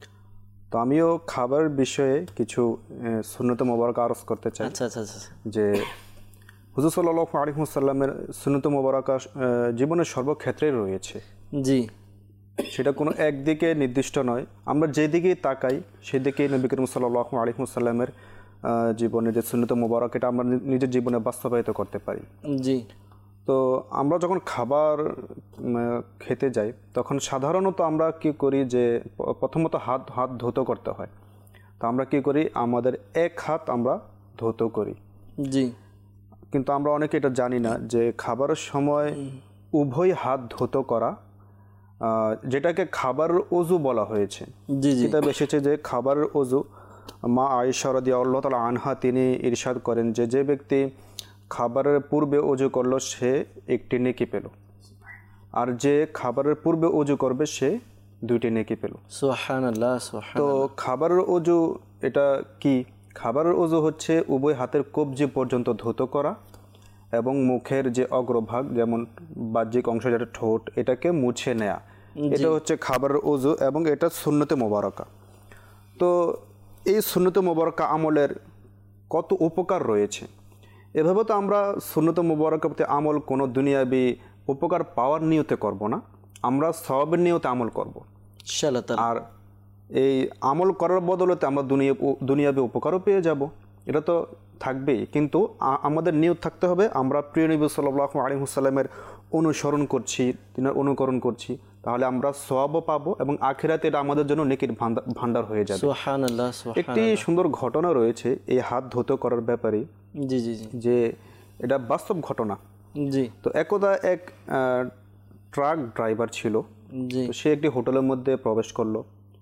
Speaker 4: তো আমিও খাবারের বিষয়ে কিছু সুন্নত মোবারক আরজ করতে চাই। যে হুজুর সাল্লাল্লাহু আলাইহি ওয়াসাল্লামের সুন্নত মোবারক জীবনের সর্বক্ষেত্রেই রয়েছে।
Speaker 2: জি,
Speaker 4: সেটা কোনো একদিকে নির্দিষ্ট নয়, আমরা যেদিকেই তাকাই সেদিকে নবী করিম সাল্লাল্লাহু আলাইহি ওয়াসাল্লামের জীবনের যে সুন্নত মোবারক এটা আমরা নিজের জীবনে বাস্তবায়িত করতে পারি।
Speaker 2: জি,
Speaker 4: তো আমরা যখন খাবার খেতে যাই তখন সাধারণত আমরা কি করি যে প্রথমত হাত ধৌত করতে হয়। তো আমরা কি করি, আমাদের এক হাত আমরা ধৌত করি।
Speaker 2: জি,
Speaker 4: কিন্তু আমরা অনেকে এটা জানি না যে খাবারের সময় উভয় হাত ধৌত করা, যেটাকে খাবারের ওযু বলা হয়েছে। কিতাবে এসেছে যে খাবারের ওযু, মা আয়েশা রাদিয়াল্লাহু তাআলা আনহা তিনি ইরশাদ করেন যে যে ব্যক্তি খাবারের পূর্বে ওযু করলো সে একটি নেকি পেল, আর যে খাবারের পূর্বে ওযু করবে সে দুইটি নেকি পেল।
Speaker 2: সুবহানাল্লাহ।
Speaker 4: তো খাবারের ওযু এটা কি? খাবারের ওযু হচ্ছে উভয় হাতের কবজি পর্যন্ত ধৌত করা এবং মুখের যে অগ্রভাগ যেমন বাহ্যিক অংশ যেটা ঠোঁট এটাকে মুছে নেয়া, এটা হচ্ছে খাবারের ওযু এবং এটা সুন্নতে মোবারকা। তো এই সুন্নতে মোবারকা আমলের কত উপকার রয়েছে। এভাবে তো আমরা সুন্নত মুবারকের প্রতি আমল কোনো দুনিয়াবি উপকার পাওয়ার নিয়তে করব না, আমরা সওয়াবের নিয়তে আমল করব ইনশাআল্লাহ। আর এই আমল করার বদলতে আমরা দুনিয়াবি উপকারও পেয়ে যাব। এটা তো থাকবেই, কিন্তু আমাদের নিয়ত থাকতে হবে আমরা প্রিয় নবী সাল্লাল্লাহু আলাইহি ওয়াসাল্লামের অনুসরণ করছি, তিনার অনুকরণ করছি, তাহলে আমরা সওয়াবও পাবো এবং আখিরাতে এটা আমাদের জন্য নেকির ভান্ডার হয়ে যাবে।
Speaker 2: সুবহানাল্লাহ।
Speaker 4: একটি সুন্দর ঘটনা রয়েছে এই হাত ধুতে করার ব্যাপারে।
Speaker 2: জি জি জি।
Speaker 4: যে এটা বাস্তব ঘটনা।
Speaker 2: জি।
Speaker 4: তো একদা এক ট্রাক ড্রাইভার ছিল, তো সে একটি হোটেলের মধ্যে প্রবেশ করলো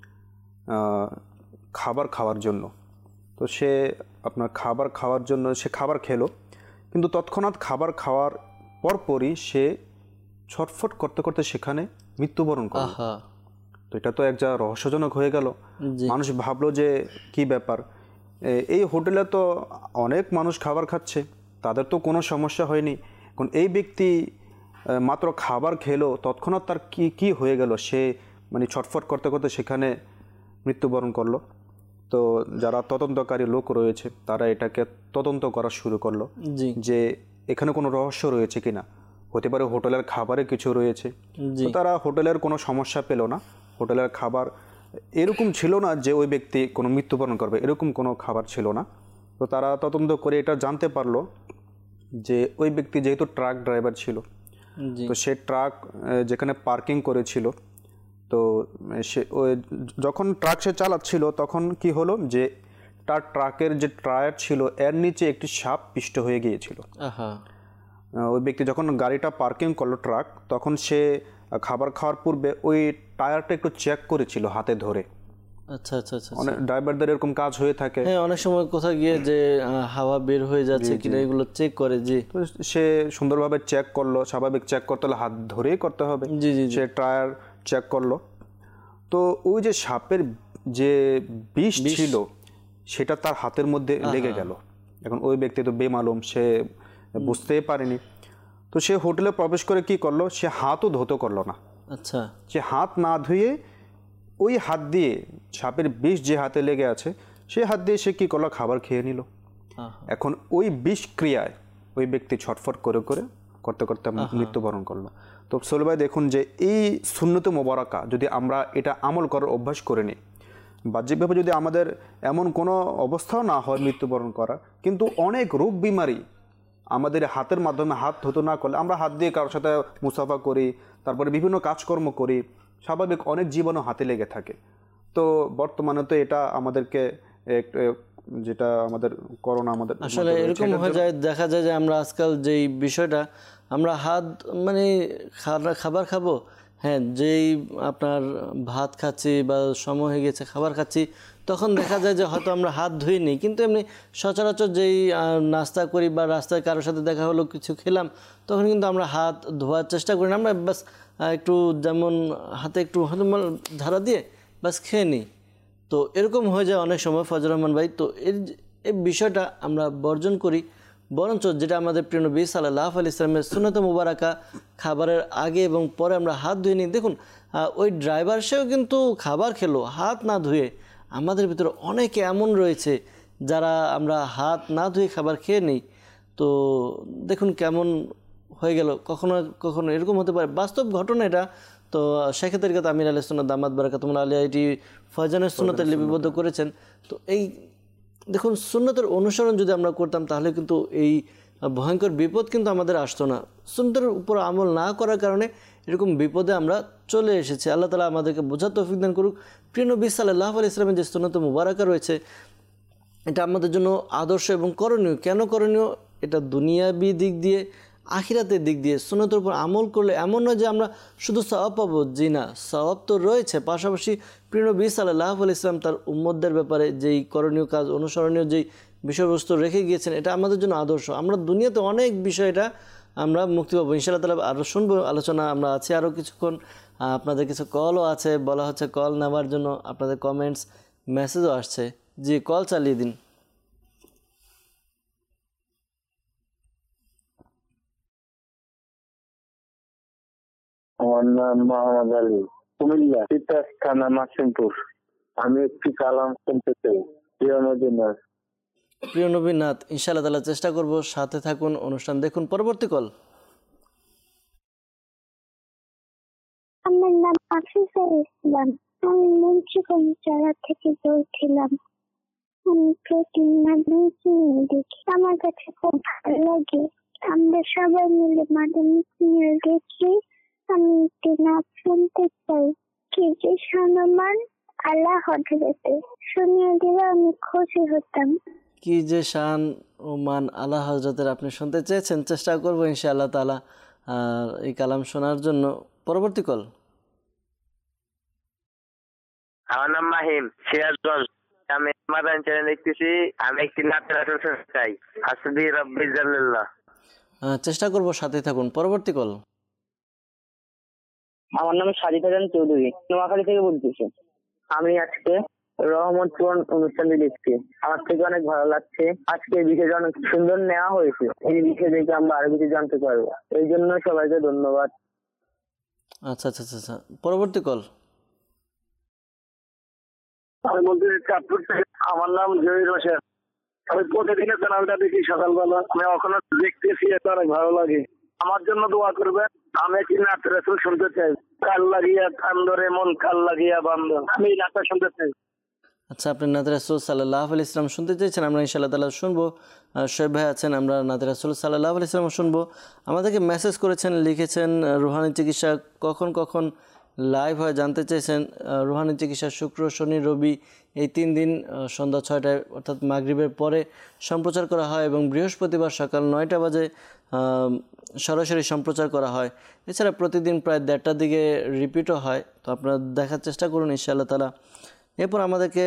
Speaker 4: খাবার খাওয়ার জন্য। তো সে আপনার খাবার খাওয়ার জন্য সে খাবার খেলো, কিন্তু তৎক্ষণাৎ খাবার খাওয়ার পরপরই সে ছটফট করতে করতে সেখানে মৃত্যুবরণ করলো। তো এটা তো একটা রহস্যজনক হয়ে গেল। মানুষ ভাবলো যে কি ব্যাপার, এই হোটেলে তো অনেক মানুষ খাবার খাচ্ছে, তাদের তো কোনো সমস্যা হয়নি, এখন এই ব্যক্তি মাত্র খাবার খেলো, তৎক্ষণাৎ তার কি হয়ে গেল, সে মানে ছটফট করতে করতে সেখানে মৃত্যুবরণ করলো। তো যারা তদন্তকারী লোক রয়েছে তারা এটাকে তদন্ত করা শুরু করলো যে এখানে কোনো রহস্য রয়েছে কিনা, হতে পারে হোটেলের খাবারে কিছু রয়েছে। তো তারা হোটেলের কোনো সমস্যা পেল না, হোটেলের খাবার এরকম ছিল না যে ওই ব্যক্তি কোনো মৃত্যুবরণ করবে, এরকম কোনো খাবার ছিল না। তো তারা তদন্ত করে এটা জানতে পারলো যে ওই ব্যক্তি যেহেতু ট্রাক ড্রাইভার ছিল, তো সে ট্রাক যেখানে পার্কিং করেছিল, তো সে যখন ট্রাক সে চালাচ্ছিল তখন কি হলো যে তার ট্রাকের যে টায়ার ছিল এর নিচে একটি সাপ পিষ্ট হয়ে গিয়েছিল। ওই ব্যক্তি যখন গাড়িটা পার্কিং করলো ট্রাক, তখন সে খাবার খাওয়ার পূর্বে ওই টায়ারটা একটু চেক করেছিল হাতে ধরে।
Speaker 2: আচ্ছা আচ্ছা আচ্ছা।
Speaker 4: অনেক ড্রাইভারদের এরকম কাজ হয়ে থাকে।
Speaker 2: হ্যাঁ, অনেক সময় কোথাও গিয়ে যে হাওয়া বের হয়ে যাচ্ছে কিনা এগুলো চেক করে। জি।
Speaker 4: তো সে সুন্দরভাবে চেক করলো, স্বাভাবিক চেক করতে হলে হাত ধরেই করতে হবে।
Speaker 2: জি জি।
Speaker 4: সে টায়ার চেক করলো, তো ওই যে সাপের যে বিষ ছিল সেটা তার হাতের মধ্যে লেগে গেল। এখন ওই ব্যক্তি তো বেমালুম, সে বুঝতেই পারেনি। তো সে হোটেলে প্রবেশ করে কি করলো, সে হাতও ধুতে করলো না।
Speaker 2: আচ্ছা।
Speaker 4: সে হাত না ধুয়ে ওই হাত দিয়ে সাপের বিষ যে হাতে লেগে আছে সেই হাত দিয়ে সে কি করলো, খাবার খেয়ে নিল। এখন ওই বিষ ক্রিয়ায় ওই ব্যক্তি ছটফট করে করে করতে করতে মৃত্যুবরণ করলো। তো সোহেল দেখুন যে এই সুন্নতে মোবারকা যদি আমরা এটা আমল করার অভ্যাস করে নিই, বাহ্যিকভাবে যদি আমাদের এমন কোনো অবস্থাও না হয় মৃত্যুবরণ করা, কিন্তু অনেক রোগ বিমারি আমাদের হাতের মাধ্যমে, হাত ধুতে না করলে আমরা হাত দিয়ে কারোর সাথে মুসাফা করি, তারপরে বিভিন্ন কাজকর্ম করি, স্বাভাবিক অনেক জীবাণু হাতে লেগে থাকে। তো বর্তমানে তো এটা আমাদেরকে যেটা আমাদের করোনা আমাদের
Speaker 2: আসলে এরকম হয়ে যায়, দেখা যায় যে আমরা আজকাল যেই বিষয়টা আমরা হাত মানে খাবার খাবো, হ্যাঁ যেই আপনার ভাত খাচ্ছি বা সময় হয়ে গেছে খাবার খাচ্ছি, তখন দেখা যায় যে হয়তো আমরা হাত ধুই নিই, কিন্তু এমনি সচরাচর যেই নাস্তা করি বা রাস্তায় কারোর সাথে দেখা হলো কিছু খেলাম, তখন কিন্তু আমরা হাত ধোয়ার চেষ্টা করি না, আমরা বাস একটু যেমন হাতে একটু ধারা দিয়ে বাস খেয়ে নিই। তো এরকম হয়ে যায় অনেক সময় ফজর রহমান ভাই। তো এই বিষয়টা আমরা বর্জন করি, বরঞ্চ যেটা আমাদের প্রিয় নবী সাল্লাল্লাহু আলাইহি ওয়াসাল্লামের সুন্নাতে মুবারাকা, খাবারের আগে এবং পরে আমরা হাত ধুয়ে নিই। দেখুন ওই ড্রাইভার সেও কিন্তু খাবার খেলো হাত না ধুয়ে। আমাদের ভিতরে অনেকে এমন রয়েছে যারা আমরা হাত না ধুয়ে খাবার খেয়ে নিই। তো দেখুন কেমন হয়ে গেল, কখনো কখনো এরকম হতে পারে, বাস্তব ঘটনা এটা। তো সেক্ষেত্রে কথা আমির আলাইহিস সুন্নাত দামাত বারাকাতুহুল আলিয়া এটি ফয়জানের সুন্নতে লিপিবদ্ধ করেছেন। তো এই দেখুন সুন্নতের অনুসরণ যদি আমরা করতাম তাহলে কিন্তু এই ভয়ঙ্কর বিপদ কিন্তু আমাদের আসতো না। সুন্নতের উপর আমল না করার কারণে এরকম বিপদে আমরা চলে এসেছি। আল্লাহ তাআলা আমাদেরকে বোঝার তৌফিক দান করুক। প্রিয় নবী সাল্লাল্লাহু আলাইহি ওয়াসাল্লামের যে সুন্নতে মুবারাকা রয়েছে এটা আমাদের জন্য আদর্শ এবং করণীয়। কেন করণীয়? এটা দুনিয়াবি দিক দিয়ে, আখিরাতের দিক দিয়ে সুন্নতের উপর আমল করলে এমন নয় যে আমরা শুধু সওয়াব পাবো, জি না, সওয়াব তো রয়েছে, পাশাপাশি প্রিয় নবী সাল্লাল্লাহু আলাইহি ওয়াসাল্লাম তার উম্মতদের ব্যাপারে যেই করণীয় কাজ, অনুসরণীয় যেই বিষয়বস্তু রেখে গিয়েছেন এটা আমাদের জন্য আদর্শ। আমরা দুনিয়াতে অনেক বিষয়টা আমরা মুক্তি পাবো ইনশাআল্লাহ তাআলা। আরও শুনবো আলোচনা, আমরা আছি আরও কিছুক্ষণ। আপনাদের কিছু কলও আছে, বলা হচ্ছে কল নেওয়ার জন্য, আপনাদের কমেন্টস মেসেজও আসছে। জি, কল চালিয়ে দিন।
Speaker 9: আমার নাম মোহাম্মদ আলী, কুমিল্লা তিতাস থানা মাসিমপুর। আমি একটি কালাম শুনতে চাই। প্রিয় নবীনাথ,
Speaker 2: প্রিয় নবীনাথ, ইনশাআল্লাহ তাআলা চেষ্টা করব, সাথে থাকুন, অনুষ্ঠান দেখুন। পরবর্তী কল।
Speaker 8: আমার নাম আফিফা ইসলাম, আমি মুন্সিগঞ্জ জেলা থেকে বলছিলাম। আমি প্রতিদিন মাদানী সিরিয়াল দেখি, আমার কাছে খুব ভালো লাগে। আমরা সবাই মিলে মাদানী সিরিয়াল দেখি। আমি একটি নাচ শুনতে চাই, কি যে সম্মান আল্লাহ হযরতে, শুনিয়ে দিলে আমি খুশি হতাম।
Speaker 2: কি যে শান ও মান আল্লাহ হযরতের আপনি শুনতে চেয়েছেন, চেষ্টা করবো ইনশাআল্লাহ তাআলা এই কালাম শোনার জন্য। পরবর্তী কল।
Speaker 9: আমার নাম মাহিম, সিরাজগঞ্জ। আমি মাদানী চ্যানেল দেখতেছি। আমি একটি নাতের আসর শুনতে চাই, আসবি রব্বি জাল্লাল্লাহ।
Speaker 2: চেষ্টা করবো, সাথে থাকুন। পরবর্তী কল।
Speaker 10: আমার নাম সাজিদ হাসান চৌধুরী, নোয়াখালী থেকে বলতেছি। আমি আজকে রহমতপুর অনুষ্ঠানটি দেখছি, আমার থেকে অনেক ভালো লাগছে। আজকে এই বিষয়টা অনেক সুন্দর নেওয়া হয়েছে, এই বিষয় দেখে আমরা আরো কিছু জানতে পারবো, এই জন্য সবাইকে ধন্যবাদ।
Speaker 2: আচ্ছা আচ্ছা আচ্ছা, পরবর্তী কল।
Speaker 9: আমি বলতে চাঁদপুর থেকে। আমার নাম জহির হোসেন। আমি প্রতিদিনের চ্যানেলটা দেখি সকালবেলা, আমি এখনো দেখতেছি, এটা অনেক ভালো লাগে। আমার জন্য দোয়া করবেন। আমি কি নাত রাসূল শুনতে চাই, কাল লাগিয়া কান্দরে মন কাল লাগিয়া বান্ধ, আমি এই নাটটা শুনতে চাই।
Speaker 2: আচ্ছা, আপনি নাতে রাসূল সাল্লাল্লাহু আলাইহি ওয়াসাল্লাম শুনতে চাইছেন, আমরা ইনশাআল্লাহ তাআলা শুনবো। শোয়েব ভাই আছেন, আমরা নাতে রাসূল সাল্লাল্লাহু আলাইহি ওয়াসাল্লাম শুনবো। আমাদেরকে মেসেজ করেছেন, লিখেছেন রুহানি চিকিৎসা কখন কখন লাইভ হয় জানতে চেয়েছেন। রুহানি চিকিৎসা শুক্র, শনি, রবি এই 3 দিন সন্ধ্যা 6টায় অর্থাৎ মাগরিবের পরে সম্প্রচার করা হয় এবং বৃহস্পতিবার সকাল 9টা বাজে সরাসরি সম্প্রচার করা হয়। এছাড়া প্রতিদিন প্রায় 1:30টার দিকে রিপিটও হয়, তো আপনারা দেখার চেষ্টা করুন ইনশাআল্লাহ তাআলা। এরপর আমাদেরকে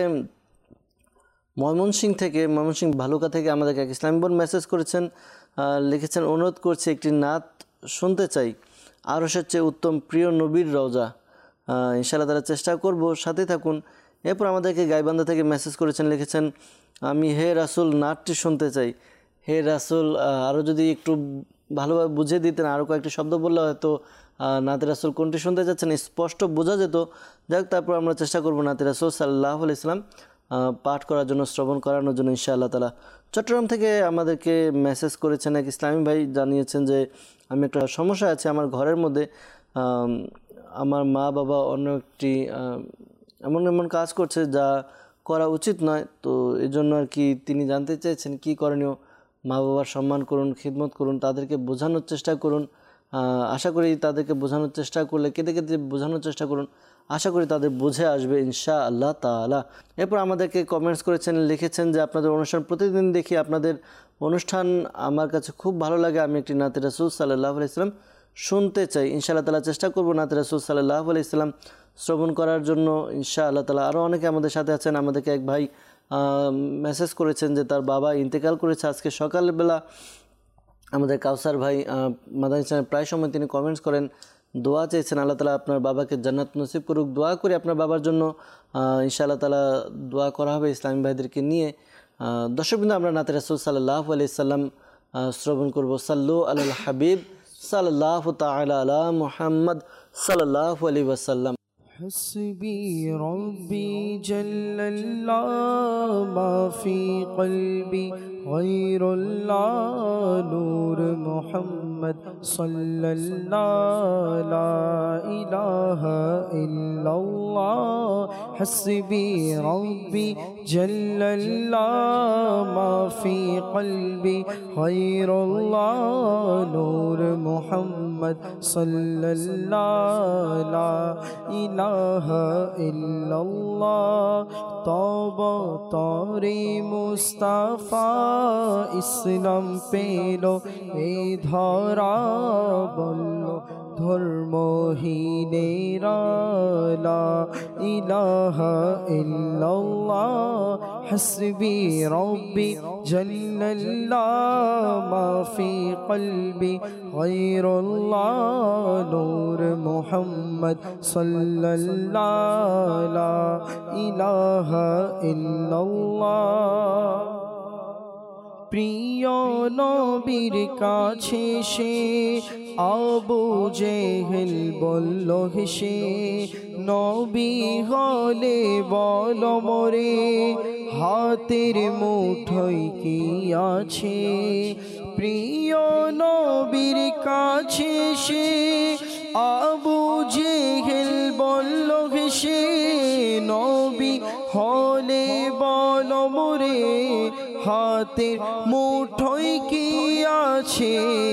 Speaker 2: ময়মনসিংহ ভালুকা থেকে আমাদেরকে এক ইসলামী বোন মেসেজ করেছেন, লিখেছেন অনুরোধ করছি একটি নাত শুনতে চাই, আরশের চেয়ে উত্তম প্রিয় নবীর রওজা। ইনশাআল্লাহ তাআলা চেষ্টা করব, সাথে থাকুন। এরপর আমাদেরকে গাইবান্ধা থেকে মেসেজ করেছেন, লিখেছেন আমি হে রাসূল নাটটি শুনতে চাই। হে রাসূল আরও যদি একটু ভালোভাবে বুঝিয়ে দিতেন, আরও কয়েকটি শব্দ বললে হয়তো নাতে রাসূল কোনটি শুনতে চাচ্ছেন স্পষ্ট বোঝা যেত। যাক, তারপর আমরা চেষ্টা করব নাতে রাসূল সাল্লাল্লাহু আলাইহি ওয়াসাল্লাম পাঠ করার জন্য, শ্রবণ করানোর জন্য ইনশাআল্লাহ তাআলা। চট্টগ্রাম থেকে আমাদেরকে মেসেজ করেছেন এক ইসলামী ভাই, জানিয়েছেন যে আমি একটা সমস্যা আছে আমার ঘরের মধ্যে, আমার মা বাবা অন্য একটি এমন কাজ করছে যা করা উচিত নয়, তো এই জন্য আর কি তিনি জানতে চেয়েছেন কি করণীয়। মা বাবার সম্মান করুন, খিদমত করুন, তাদেরকে বোঝানোর চেষ্টা করুন। আশা করি তাদেরকে বোঝানোর চেষ্টা করলে, কেঁদে কেঁদে বোঝানোর চেষ্টা করুন, আশা করি তাদের বুঝে আসবে ইনশাআল্লাহ তাআলা। এরপর আমাদেরকে কমেন্টস করেছেন, লিখেছেন যে আপনাদের অনুষ্ঠান প্রতিদিন দেখি, আপনাদের অনুষ্ঠান আমার কাছে খুব ভালো লাগে, আমি একটি নাতে রাসূল সাল্লাল্লাহু আলাইহি ওয়াসাল্লাম শুনতে চাই। ইনশাআল্লাহ তাআলা চেষ্টা করব নাতে রাসূল সাল্লাল্লাহু আলাইহি ওয়াসাল্লাম শ্রবণ করার জন্য ইনশাআল্লাহ তাআলা। আরও অনেকে আমাদের সাথে আছেন। আমাদেরকে এক ভাই মেসেজ করেছেন যে তার বাবা ইন্তেকাল করেছে আজকে সকালবেলা। আমাদের কাউসার ভাই মাদানী চ্যানেল প্রায় সময় তিনি কমেন্টস করেন, দোয়া চেয়েছেন, আল্লাহ তাআলা আপনার বাবাকে জান্নাত নসিব করুক। দোয়া করি আপনার বাবার জন্য, ইনশাআল্লাহ তাআলা দোয়া করা হবে ইসলামী ভাইদেরকে নিয়ে। দর্শকবৃন্দ, আমরা নাতে রাসূল সাল্লাল্লাহু আলাইহি ওয়াসাল্লাম শ্রবণ করব। সাল্লু আলাল হাবিব সাল্লাল্লাহু তাআলা আলা মুহাম্মদ সাল্লাল্লাহু আলাইহি ওয়াসাল্লাম।
Speaker 1: حسبي ربي جل الله ما في قلبي غير الله نور محمد صلى الله لا إله إلا الله حسبي ربي جل الله ما في قلبي غير الله نور محمد صلى الله لا إله ইল্লাল্লাহ। তওবা তারি মুস্তাফা ইসলাম পেল এই ধরা, বলল ধর্মহীনেরা লা ইলাহা ইল্লাল্লাহ। হাসবি রব্বি জাল্লাল্লাহ মা ফি কলবি গায়রুল্লাহ নূর মুহাম্মদ সাল্লাল্লাহু লা ইলাহা ইল্লাল্লাহ। প্রিয় নবীর কাছে সে আবু জেহেল বলল হেসে, নবী হলে বল মোরে হাতের মুঠোয় কি আছে। প্রিয় নবীর কাছে সে আবু জেহেল বলল হেসে, নবী হলে বল মোরে হাতের মুঠোয় কি আছে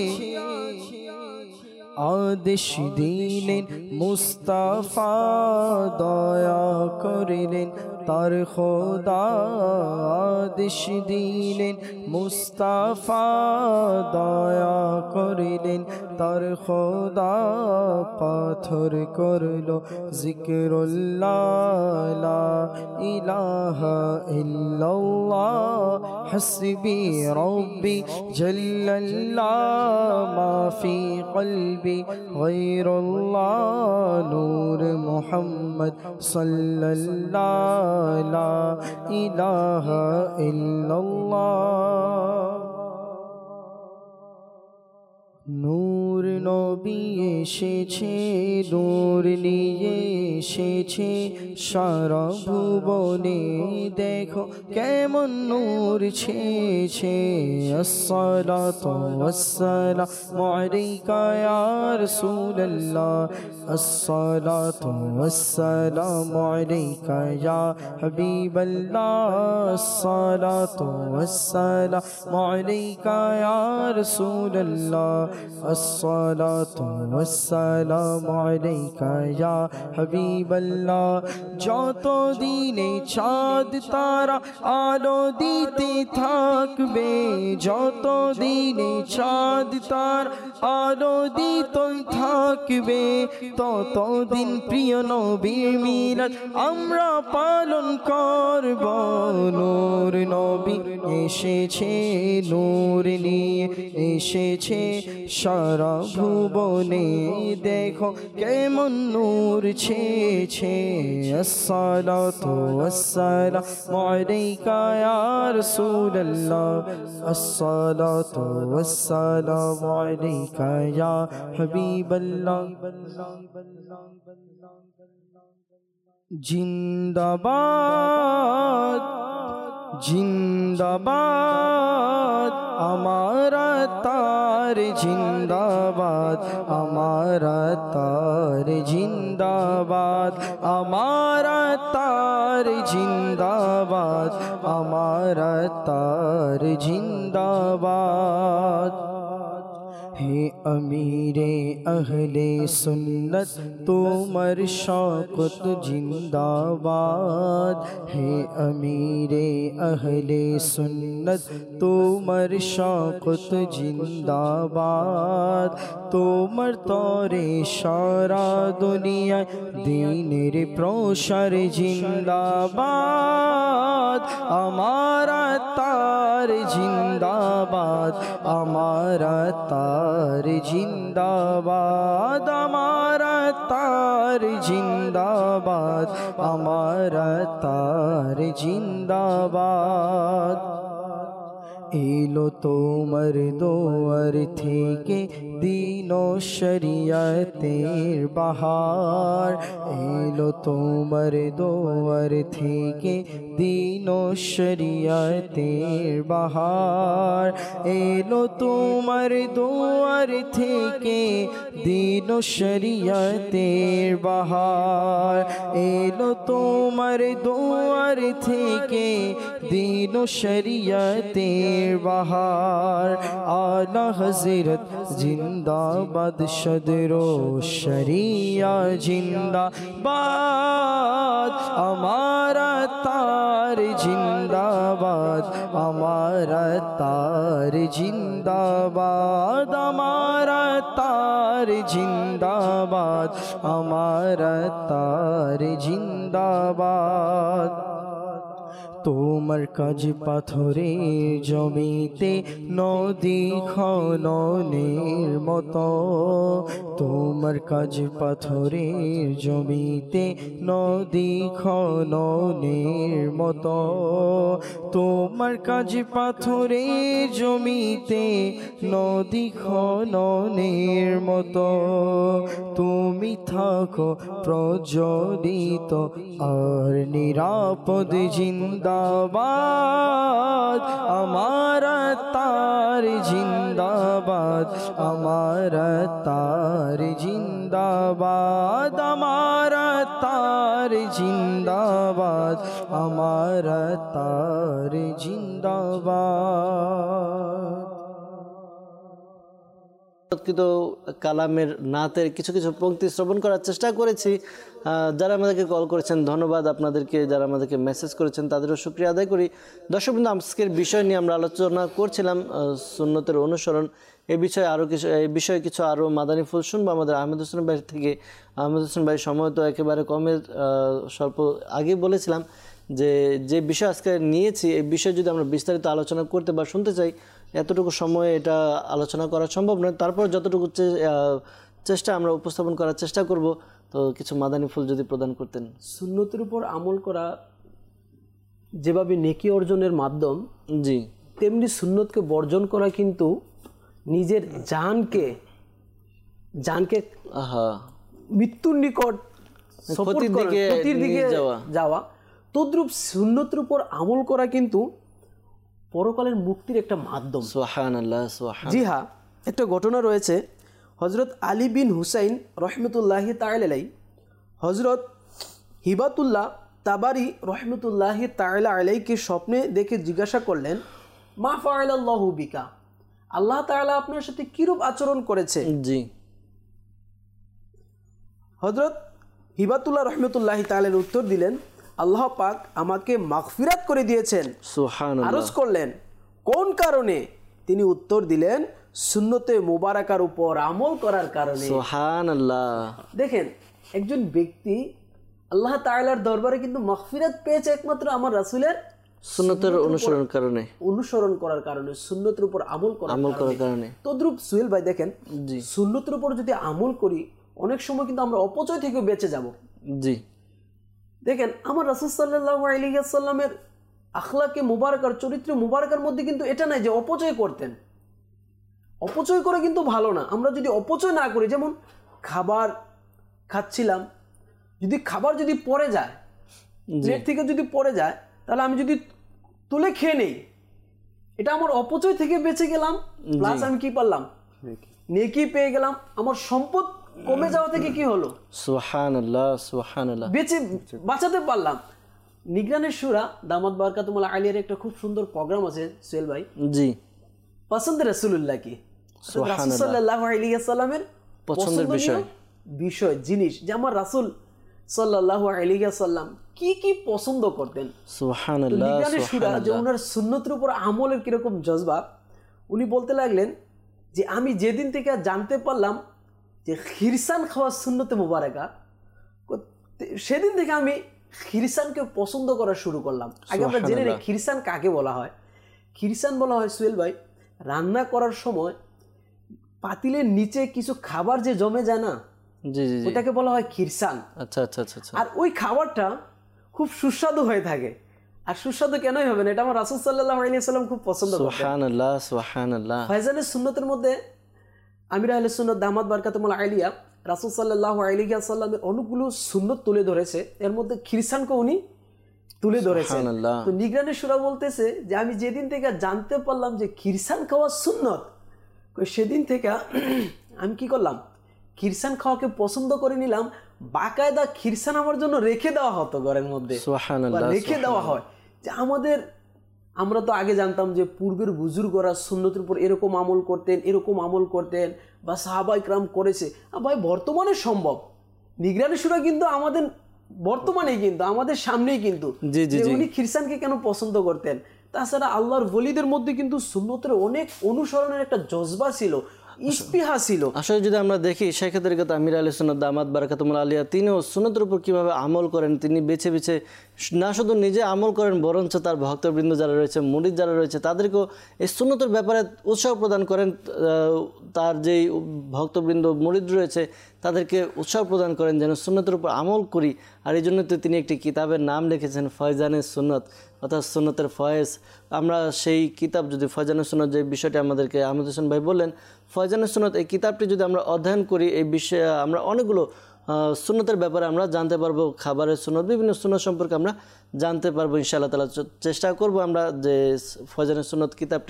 Speaker 1: আদেশ দিলেন মুস্তাফা দয়া করিলেন তার খোদা আদেশ দিলেন মুস্তাফা দয়া করিলেন তার খোদা পাথর করলো জিকরুল্লাহ লা ইলাহা ইল্লাল্লাহ হাসবি রব্বি জাল্লাল্লাহ মা ফি কলবি গায়রুল্লাহ নূর মুহাম্মদ সাল্লাল্লাহু লা ইলাহা ইল্লাল্লাহ নূর নবী এসেছে নূর নিয়ে এসেছে সারা ভুবনে দেখো কেমন নূর ছেছে আসসালাতু ওয়াসসালামু আলাইকা ইয়া রাসূলুল্লাহ আসসালাতু ওয়াসসালামু আলাইকা ইয়া হাবিবাল্লাহ আসসালাতু ওয়াসসালামু আলাইকা ইয়া রাসূলুল্লাহ الصلاة والسلام عليك يا حبيب الله যত দিনে চাঁদ তারা আলো দিতে থাকবে যত দিনে চাঁদ তারা আলো দিতে থাকবে ততদিন প্রিয় নবীর মিলাদ আমরা পালন করব নূর নবী এসেছে নূর নিয়ে এসেছে সারা ভুবনে দেখো কেমন নূর ছেছে আসসালাতু ওয়াসসালামু আলাইকা ইয়া রাসূলুল্লাহ আসসালাতু ওয়াসসালামু আলাইকা ইয়া হাবিবাল্লাহ জিন্দাবাদ জিন্দাবাদ আমারা তার জিন্দাবাদ আমারা তার জিন্দাবাদ আমারা তার জিন্দাবাদ আমারা তার জিন্দাবাদ হে আমিরে আহলে সুন্নত তোমার শওকত জিন্দাবাদ হে আমিরে আহলে সুন্নত তোমার শওকত জিন্দাবাদ তোমার তরে সারা দুনিয়ায় দ্বীনের প্রসার জিন্দাবাদ আমারা তার জিন্দাবাদ আমারা তার জিন্দাবাদ আমারা তার জিন্দাবাদ আমারা তার জিন্দাবাদ এলো তোমার দোয়ার থেকে দিন ও শরিয়তের বাহার এলো তোমার দোয়ার থেকে দিন ও শরিয়তের বাহার এলো তোমার দোয়ার থেকে দিন ও শরিয়তের বাহার এলো তোমার দোয়ার থেকে দিন ও শরিয়তের বাহার আলা হযরত জিন্দাবাদ সদরো শরিয়া জিন্দাবাদ আমারা তার জিন্দাবাদ আমারা তার জিন্দাবাদ আমারা তার জিন্দাবাদ আমারা তার জিন্দাবাদ তোমার কাজ পাথরের জমিতে নদী খননের মতো তোমার কাজ পাথরের জমিতে নদী খননের মতো তোমার কাজ পাথরের জমিতে নদী খননের মতো তুমি থাকো প্রজ্বলিত আর নিরাপদ জিন্দাবাদ আমারা তার জিন্দাবাদ আমারা তার জিন্দাবাদ আমারা তার তার জিন্দাবাদ, আমার তার জিন্দাবাদ।
Speaker 2: কালামের নাতের কিছু কিছু পংক্তি শ্রবণ করার চেষ্টা করেছি। যারা আমাদেরকে কল করেছেন ধন্যবাদ আপনাদেরকে, যারা আমাদেরকে মেসেজ করেছেন তাদেরও শুকরিয়া আদায় করি। দর্শকবৃন্দ, আজকের বিষয় নিয়ে আমরা আলোচনা করছিলাম সুন্নতের অনুসরণ। এই বিষয়ে কিছু আরও মাদানী ফুল শুনবো আমাদের আহমেদ হোসেন ভাই থেকে। আহমেদ হোসেন ভাই সময় তো একেবারে কমের, স্বল্প আগে বলেছিলাম যে বিষয় আজকে নিয়েছি এই বিষয়ে যদি আমরা বিস্তারিত আলোচনা করতে বা শুনতে চাই এতটুকু সময়ে এটা আলোচনা করা সম্ভব নয়। তারপর যতটুকু চেষ্টা আমরা উপস্থাপন করার চেষ্টা করব। তো কিছু মাদানী ফুল যদি প্রদান করতেন।
Speaker 3: সুন্নতের উপর আমল করা যেভাবে নেকি অর্জনের মাধ্যম,
Speaker 2: জি,
Speaker 3: তেমনি সুন্নতকে বর্জন করা কিন্তু নিজের জানকে মৃত্যুর নিকট ক্ষতির দিকে যাওয়া। তদ্রূপ সুন্নতের উপর আমল করা কিন্তু পরকালের মুক্তির একটা মাধ্যম।
Speaker 2: সুবহানাল্লাহ, সুবহানাল্লাহ।
Speaker 3: জি হ্যাঁ, একটা ঘটনা রয়েছে। হজরত আলী বিন হুসাইন রহমতুল্লাহি তাআলা আলাইহি হজরত হিবাতুল্লাহ তাবারি রহমতুল্লাহি তাআলা আলাইহিকে স্বপ্নে দেখে জিজ্ঞাসা করলেন, মা ফাআলাল্লাহু বিকা, আল্লাহ তাআলা আপনার সাথে কিরূপ আচরণ করেছে?
Speaker 2: জি।
Speaker 3: হজরত হিবাতুল্লাহ রহমতুল্লাহি তাআলা উত্তর দিলেন, আল্লাহ পাক আমাকে মাগফিরাত করে দিয়েছেন।
Speaker 2: সুবহানাল্লাহ।
Speaker 3: আরজ করলেন, কোন কারণে? তিনি উত্তর দিলেন, সুন্নতে মুবারাকার উপর আমল করার কারণে।
Speaker 2: সুবহানাল্লাহ।
Speaker 3: দেখেন, একজন ব্যক্তি আল্লাহ তাআলার দরবারে কিন্তু মাগফিরাত পেয়েছে একমাত্র আমার রাসূলের
Speaker 2: সুন্নতের
Speaker 3: অনুসরণ করার কারণে, সুন্নতের উপর আমল করার কারণে। তদ্রূপ সুহেল ভাই দেখেন, সুন্নতের উপর যদি আমল করি অনেক সময় কিন্তু আমরা অপচয় থেকে বেঁচে যাব।
Speaker 2: জি।
Speaker 3: দেখেন, আমার রাসূল সাল্লাল্লাহু আলাইহি ওয়াসাল্লামের আখলাকে মুবারাকার, চরিত্র মুবারাকার মধ্যে কিন্তু এটা নাই যে অপচয় করতেন। অপচয় করে কিন্তু ভালো না। আমরা যদি অপচয় না করি, যেমন খাবার খাচ্ছিলাম, যদি খাবার যদি পড়ে যায়, প্লেট থেকে যদি পড়ে যায়, তাহলে আমি যদি তুলে খেয়ে নেই, এটা আমার অপচয় থেকে বেঁচে গেলাম, প্লাস আমি কি পারলাম? নেকি পেয়ে গেলাম। আমার সম্পদ কমে যাওয়া থেকে কি হলো?
Speaker 2: সুবহানাল্লাহ, সুবহানাল্লাহ,
Speaker 3: বাঁচাতে পারলাম। নিগরানের সূরা দামাত বারাকাতুল্লাহ আলাইহির একটা খুব সুন্দর প্রোগ্রাম আছে সোহেল ভাই। জি। পছন্দ রাসূলুল্লাহ কি? রাসূল সাল্লাল্লাহু আলাইহি ওয়াসাল্লামের পছন্দের বিষয় জিনিস, যে আমার রাসূল সাল্লাল্লাহু আলাইহি ওয়াসাল্লাম কি কি পছন্দ করতেন।
Speaker 2: সুবহানাল্লাহ।
Speaker 3: নিগরানের সূরা যে ওনার সুন্নতের উপর আমলের কিরকম জজবা, উনি বলতে লাগলেন যে আমি যেদিন থেকে জানতে পারলাম যে খিরসান খাওয়া সুন্নতে মুবারাকা, সেদিন থেকে আমি খিরসানকে পছন্দ করা শুরু করলাম। আগে আমরা জেনে নিই খিরসান কাকে বলা হয়। খিরসান বলা হয় সোহেল ভাই, রান্না করার সময় পাতিলের নিচে কিছু খাবার যে জমে যায় না, ওটাকে বলা হয় খিরসান।
Speaker 2: আচ্ছা আচ্ছা আচ্ছা।
Speaker 3: আর ওই খাবারটা খুব সুস্বাদু হয়ে থাকে। আর সুস্বাদু কেনই হবে না, এটা আমার রাসূল সাল্লাল্লাহু আলাইহি ওয়াসাল্লাম খুব পছন্দ করতেন।
Speaker 2: সুবহানাল্লাহ, সুবহানাল্লাহ।
Speaker 3: ফায়জানের সুন্নতের মধ্যে আমির আহলে সুন্নাত দামাত বারাকাতুল্লাহ আলাইহিয়া রাসূল সাল্লাল্লাহু আলাইহি ওয়াসাল্লামের অনেকগুলো সুন্নত তুলে ধরেছে, এর মধ্যে খিরসানকে উনি তুলে ধরেছেন। তো নিগরানের সূরা বলতেছে যে আমি যেদিন থেকে জানতে পারলাম যে খিরসান খাওয়া সুন্নত, সেদিন থেকে আমি কি করলাম? খিরসান খাওয়াকে পছন্দ করে নিলাম। বাকায়দা খিরসান আমার জন্য রেখে দেওয়া হতো ঘরের মধ্যে, রেখে দেওয়া হয়। যে আমরা তো আগে জানতাম যে পূর্বের বুজুর্গরা সুন্নতের উপর এরকম আমল করতেন বা সাহাবায়ে কেরাম করেছে। ভাই বর্তমানে সম্ভব, নিগরানের সূরা কিন্তু আমাদের বর্তমানেই কিন্তু আমাদের সামনেই কিন্তু উনি খিরসানকে কেন পছন্দ করতেন। তাছাড়া আল্লাহর ওলিদের মধ্যে কিন্তু সুন্নতের অনেক অনুসরণের একটা জজবা ছিল, ইস্তিহা ছিল।
Speaker 2: আসলে যদি আমরা দেখি শেখে তরিকত আমির আহলে সুন্নাত দামাত বারাকাতুল্লাহ আলাইহি তিনিও সুন্নতের উপর কিভাবে আমল করেন, তিনি বেছে বেছে না শুধু নিজে আমল করেন, বরঞ্চ তার ভক্তবৃন্দ যারা রয়েছে, মুরিদ যারা রয়েছে, তাদেরকেও এই সুন্নতের ব্যাপারে উৎসাহ প্রদান করেন। তার যেই ভক্তবৃন্দ মুরিদ রয়েছে তাদেরকে উৎসাহ প্রদান করেন যেন সুন্নতের উপর আমল করি। আর এই জন্য তো তিনি একটি কিতাবের নাম লিখেছেন ফয়জানে সুন্নত, অর্থাৎ সুন্নতের ফয়েজ। আমরা সেই কিতাব যদি ফয়জানে সুন্নত, যে বিষয়টি আমাদেরকে আহমেদ হোসেন ভাই বললেন, ফয়জানে সুন্নত এই কিতাবটি যদি আমরা অধ্যয়ন করি, এই বিষয়ে আমরা অনেকগুলো সুন্নতের ব্যাপারে আমরা জানতে পারবো। খাবারের সুন্নত, বিভিন্ন সুন্নত সম্পর্কে আমরা জানতে পারবো ইনশাআল্লাহ তাআলা। চেষ্টা করব আমরা যে ফয়জানে সুন্নত কিতাবটি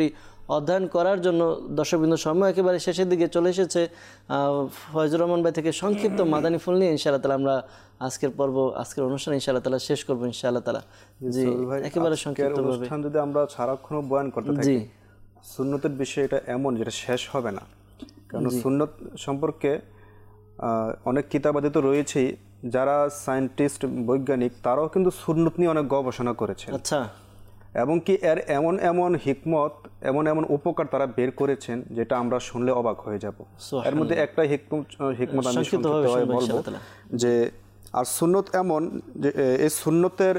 Speaker 2: অধ্যয়ন করার জন্য দর্শকবৃন্দ, সময় একেবারে শেষের দিকে চলে এসেছে। ফয়জুর রহমান ভাই থেকে সংক্ষিপ্ত মাদানী ফুল নিয়ে ইনশাআল্লাহ তাআলা আমরা আজকের অনুষ্ঠান ইনশাআল্লাহ তাআলা শেষ করব ইনশাআল্লাহ তাআলা। জি, একেবারে সংক্ষিপ্ত ভাবে
Speaker 4: অনুষ্ঠান যদি আমরা সারাক্ষণ বয়ান করতে থাকি, সুন্নতের বিষয় এটা এমন যেটা শেষ হবে না। কারণ সুন্নত সম্পর্কে অনেক কিতাবাদি তো রয়েছেই, যারা সায়েন্টিস্ট বৈজ্ঞানিক তারাও কিন্তু সুন্নত নিয়ে অনেক গবেষণা করেছেন।
Speaker 2: আচ্ছা।
Speaker 4: এবং কি এর এমন এমন হিকমত, এমন এমন উপকার তারা বের করেছেন যেটা আমরা শুনলে অবাক হয়ে যাব। এর মধ্যে একটা হিকমত আমি সংক্ষিপ্তভাবে বলবো যে, আর সুন্নত এমন যে এই সুন্নতের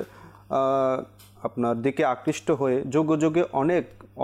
Speaker 4: আপনার দিকে আকৃষ্ট হয়ে যুগে যুগে অনেক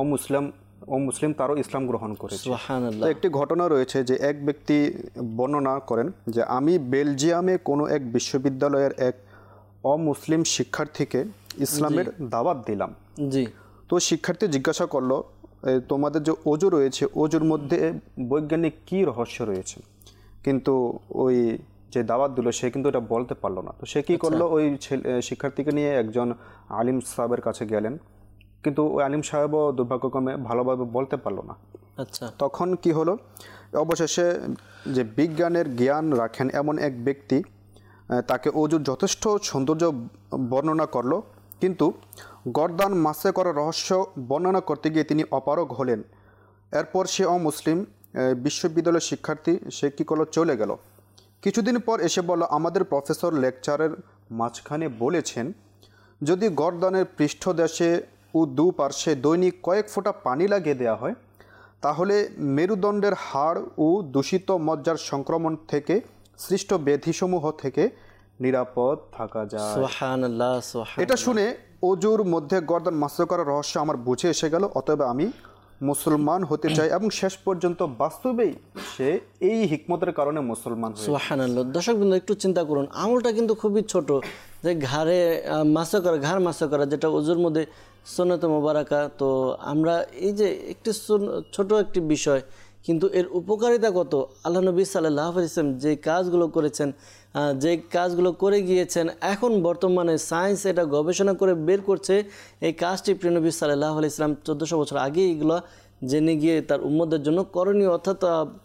Speaker 4: অমুসলিম তারও ইসলাম গ্রহণ করেছে। একটি ঘটনা রয়েছে যে এক ব্যক্তি বর্ণনা করেন যে, আমি বেলজিয়ামে কোনো এক বিশ্ববিদ্যালয়ের এক অমুসলিম শিক্ষার্থীকে ইসলামের দাওয়াত দিলাম।
Speaker 2: জি।
Speaker 4: তো শিক্ষার্থী জিজ্ঞাসা করলো, তোমাদের যে অজু রয়েছে, অজুর মধ্যে বৈজ্ঞানিক কি রহস্য রয়েছে? কিন্তু ওই যে দাওয়াত দিল সে কিন্তু এটা বলতে পারলো না। তো সে কি করলো, ওই শিক্ষার্থীকে নিয়ে একজন আলিম সাহেবের কাছে গেলেন, কিন্তু ওই আলিম সাহেবও দুর্ভাগ্যক্রমে ভালোভাবে বলতে পারলো না।
Speaker 2: আচ্ছা।
Speaker 4: তখন কি হলো, অবশেষে যে বিজ্ঞানের জ্ঞান রাখেন এমন এক ব্যক্তি তাকে অজুর যথেষ্ট সৌন্দর্য বর্ণনা করলো, কিন্তু গর্দান মাসে করার রহস্য বর্ণনা করতে গিয়ে তিনি অপারগ হলেন। এরপর সে অমুসলিম বিশ্ববিদ্যালয়ের শিক্ষার্থী সে কী করলো, চলে গেল। কিছুদিন পর এসে বলল, আমাদের প্রফেসর লেকচারের মাঝখানে বলেছেন যদি গর্দানের পৃষ্ঠদেশে ও দুপার্শ্বে দৈনিক কয়েক ফোঁটা পানি লাগিয়ে দেওয়া হয় তাহলে মেরুদণ্ডের হাড় ও দূষিত মজ্জার সংক্রমণ থেকে সৃষ্ট ব্যাধিসমূহ থেকে নিরাপদ থাকা যায়।
Speaker 2: সুবহানাল্লাহ, সুবহানাল্লাহ।
Speaker 4: এটা শুনে অজুর মধ্যে গর্দান মাস করার রহস্য আমার বুঝে এসে গেল। অতএব আমি মুসলমান হতে চাই, এবং শেষ পর্যন্ত বাস্তবেই সে এই হিকমতের কারণে মুসলমান হয়েছে।
Speaker 2: সুবহানাল্লাহ। দর্শকবৃন্দ একটু চিন্তা করুন, আমলটা কিন্তু খুবই ছোট, যে ঘাড় মাসা করা যেটা অজুর মধ্যে সুন্নত মুবারাকা। তো আমরা এই যে একটি ছোট একটি বিষয়, কিন্তু এর উপকারিতা কত। আল্লাহ নবী সাল্লাল্লাহু আলাইহি ওয়াসাল্লাম যে কাজগুলো করেছেন, যে কাজগুলো করে গিয়েছেন, এখন বর্তমানে সায়েন্স এটা গবেষণা করে বের করছে এই কাজটি প্রিয় নবী সাল্লাল্লাহু আলাইহি ওয়াসাল্লাম 1400 বছর আগে এগুলো জেনে গিয়ে তার উম্মতদের জন্য করণীয় অর্থাৎ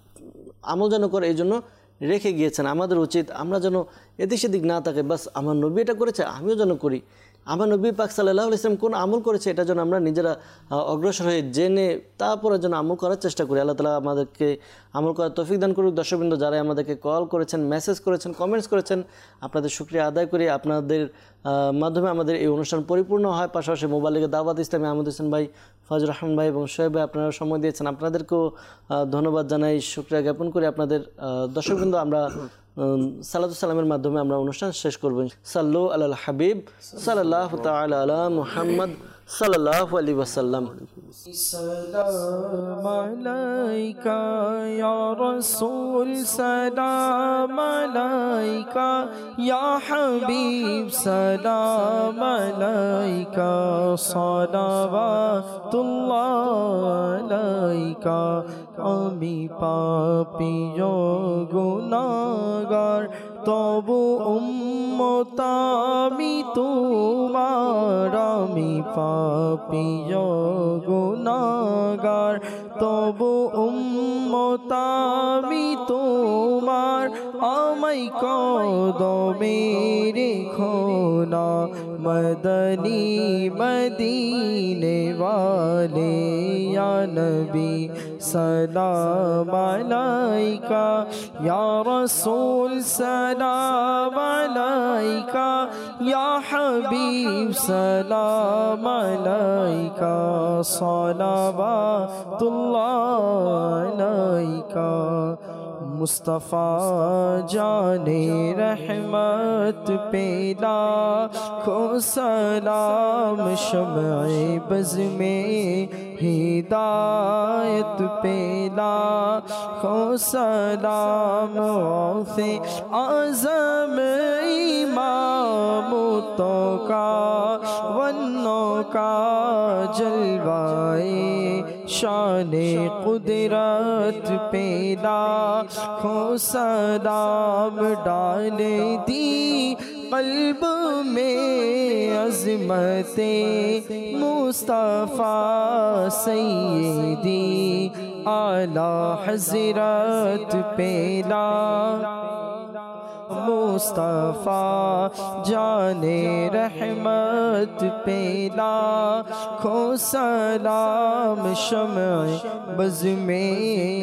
Speaker 2: আমল যেন করে এই জন্য রেখে গিয়েছেন। আমাদের উচিত আমরা যেন এদিক সেদিক না থাকে, বাস আমার নবী এটা করেছে আমিও যেন করি। আমার নবী পাক সাল্লাল্লাহু আলাইহি ওয়াসাল্লাম কোন আমল করেছে এটা যেন আমরা নিজেরা অগ্রসর হয়ে জেনে তারপরে যেন আমল করার চেষ্টা করি। আল্লাহ তাআলা আমাদেরকে আমল করার তৌফিক দান করুক। দর্শকবৃন্দ যারা আমাদেরকে কল করেছেন, মেসেজ করেছেন, কমেন্টস করেছেন, আপনাদের শুকরিয়া আদায় করি। আপনাদের মাধ্যমে আমাদের এই অনুষ্ঠান পরিপূর্ণ হয়। পাশাপাশি মোবাইল লিগে দাওয়াত ইসলামী আহমদ হোসেন ভাই, ফজর রহমান ভাই এবং শোয়েব ভাই আপনারা সময় দিয়েছেন, আপনাদেরকেও ধন্যবাদ জানাই, শুকরিয়া জ্ঞাপন করি আপনাদের। দর্শকবৃন্দ আমরা সালাতু সালামের মাধ্যমে আমরা অনুষ্ঠান শেষ করব। সাল্লু আলাল হাবিব সাল্লাল্লাহু তাআলা আলা মুহাম্মদ সাল্লাল্লাহু আলাইহি ওয়াসাল্লাম।
Speaker 1: সালাম আলাইকা ইয়া রাসূল, সালাম আলাইকা ইয়া হাবিব, সালাম আলাইকা সালাওয়াতুল্লাহ আলাইকা। আমি পাপী গুনাহগার, তবু উম্মত আমি তোমার। আমি পাপী গুনাহগার, তবু উম্মত আমি তোমার। আমায় কদমে রেখো না মদনী মদিনে ওয়ালে, ইয়া নবী সালাম আলাইকা ইয়া রাসূল, সালাম আলাইকা ইয়া হাবিব, সালাম আলাইকা সালাওয়াতুল্লাহ আলাইকা। मुस्तफ़ा जाने रहमत पेला खो सलाम, शम्ए बज़ में हिदायत पेला खो सलाम। औफ़े आज़म इमाम तो का वन्नों का जलवाए शाने कुदरत पेला खो सलाम। डाले दी कल्ब में अज़मते मुस्तफ़ा सैयदी आला हज़रत पेला मुस्तफ़ा जाने रहमत पेला खो सलाम शम्अ बज़ में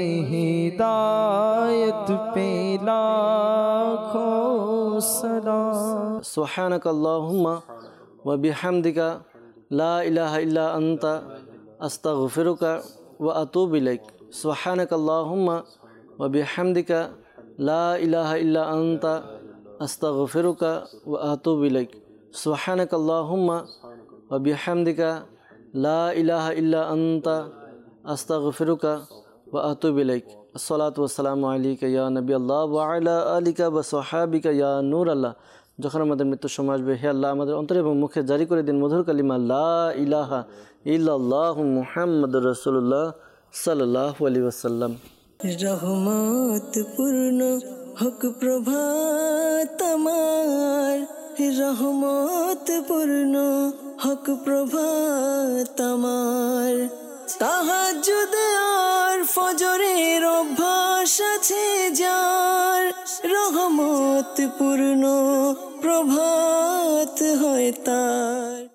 Speaker 1: हिदायत पेला खो सलाम।
Speaker 2: सुब्हानक अल्लाहुम्मा व बिहम्दिका ला इलाहा इल्ला अंता अस्तगफिरुका व अतूबु इलैक। सुब्हानक अल्लाहुम्मा व बिहम्दिका ला इलाहा इल्ला अंता अस्तगफिरुका व अतूबु इलैक। सुब्हानक अल्लाहुम्मा व बिहम्दिका ला इलाहा इल्ला अंता अस्तगफिरुका व अतूबु इलैक। अस्सलातु वस्सलामु अलैका या नबी अल्लाह व अला आलिका व सहाबिका या नूर अल्लाह। যখন আমাদের মৃত্যুর সময় আসবে, হে আল্লাহ আমাদের অন্তরে এবং মুখে জারি করে দিন মধুর কালিমা লা ইলাহা ইল্লাল্লাহু মুহাম্মাদুর রাসূলুল্লাহ সাল্লাল্লাহু আলাইহি ওয়াসাল্লাম।
Speaker 11: রহমত পূর্ণ হক প্রভাত আমার, রহমত পূর্ণ হক প্রভাত আমার। তাহাজ্জুদ আর ফজরের অভ্যাস আছে যার, রহমত পূর্ণ প্রভাত হয় তার।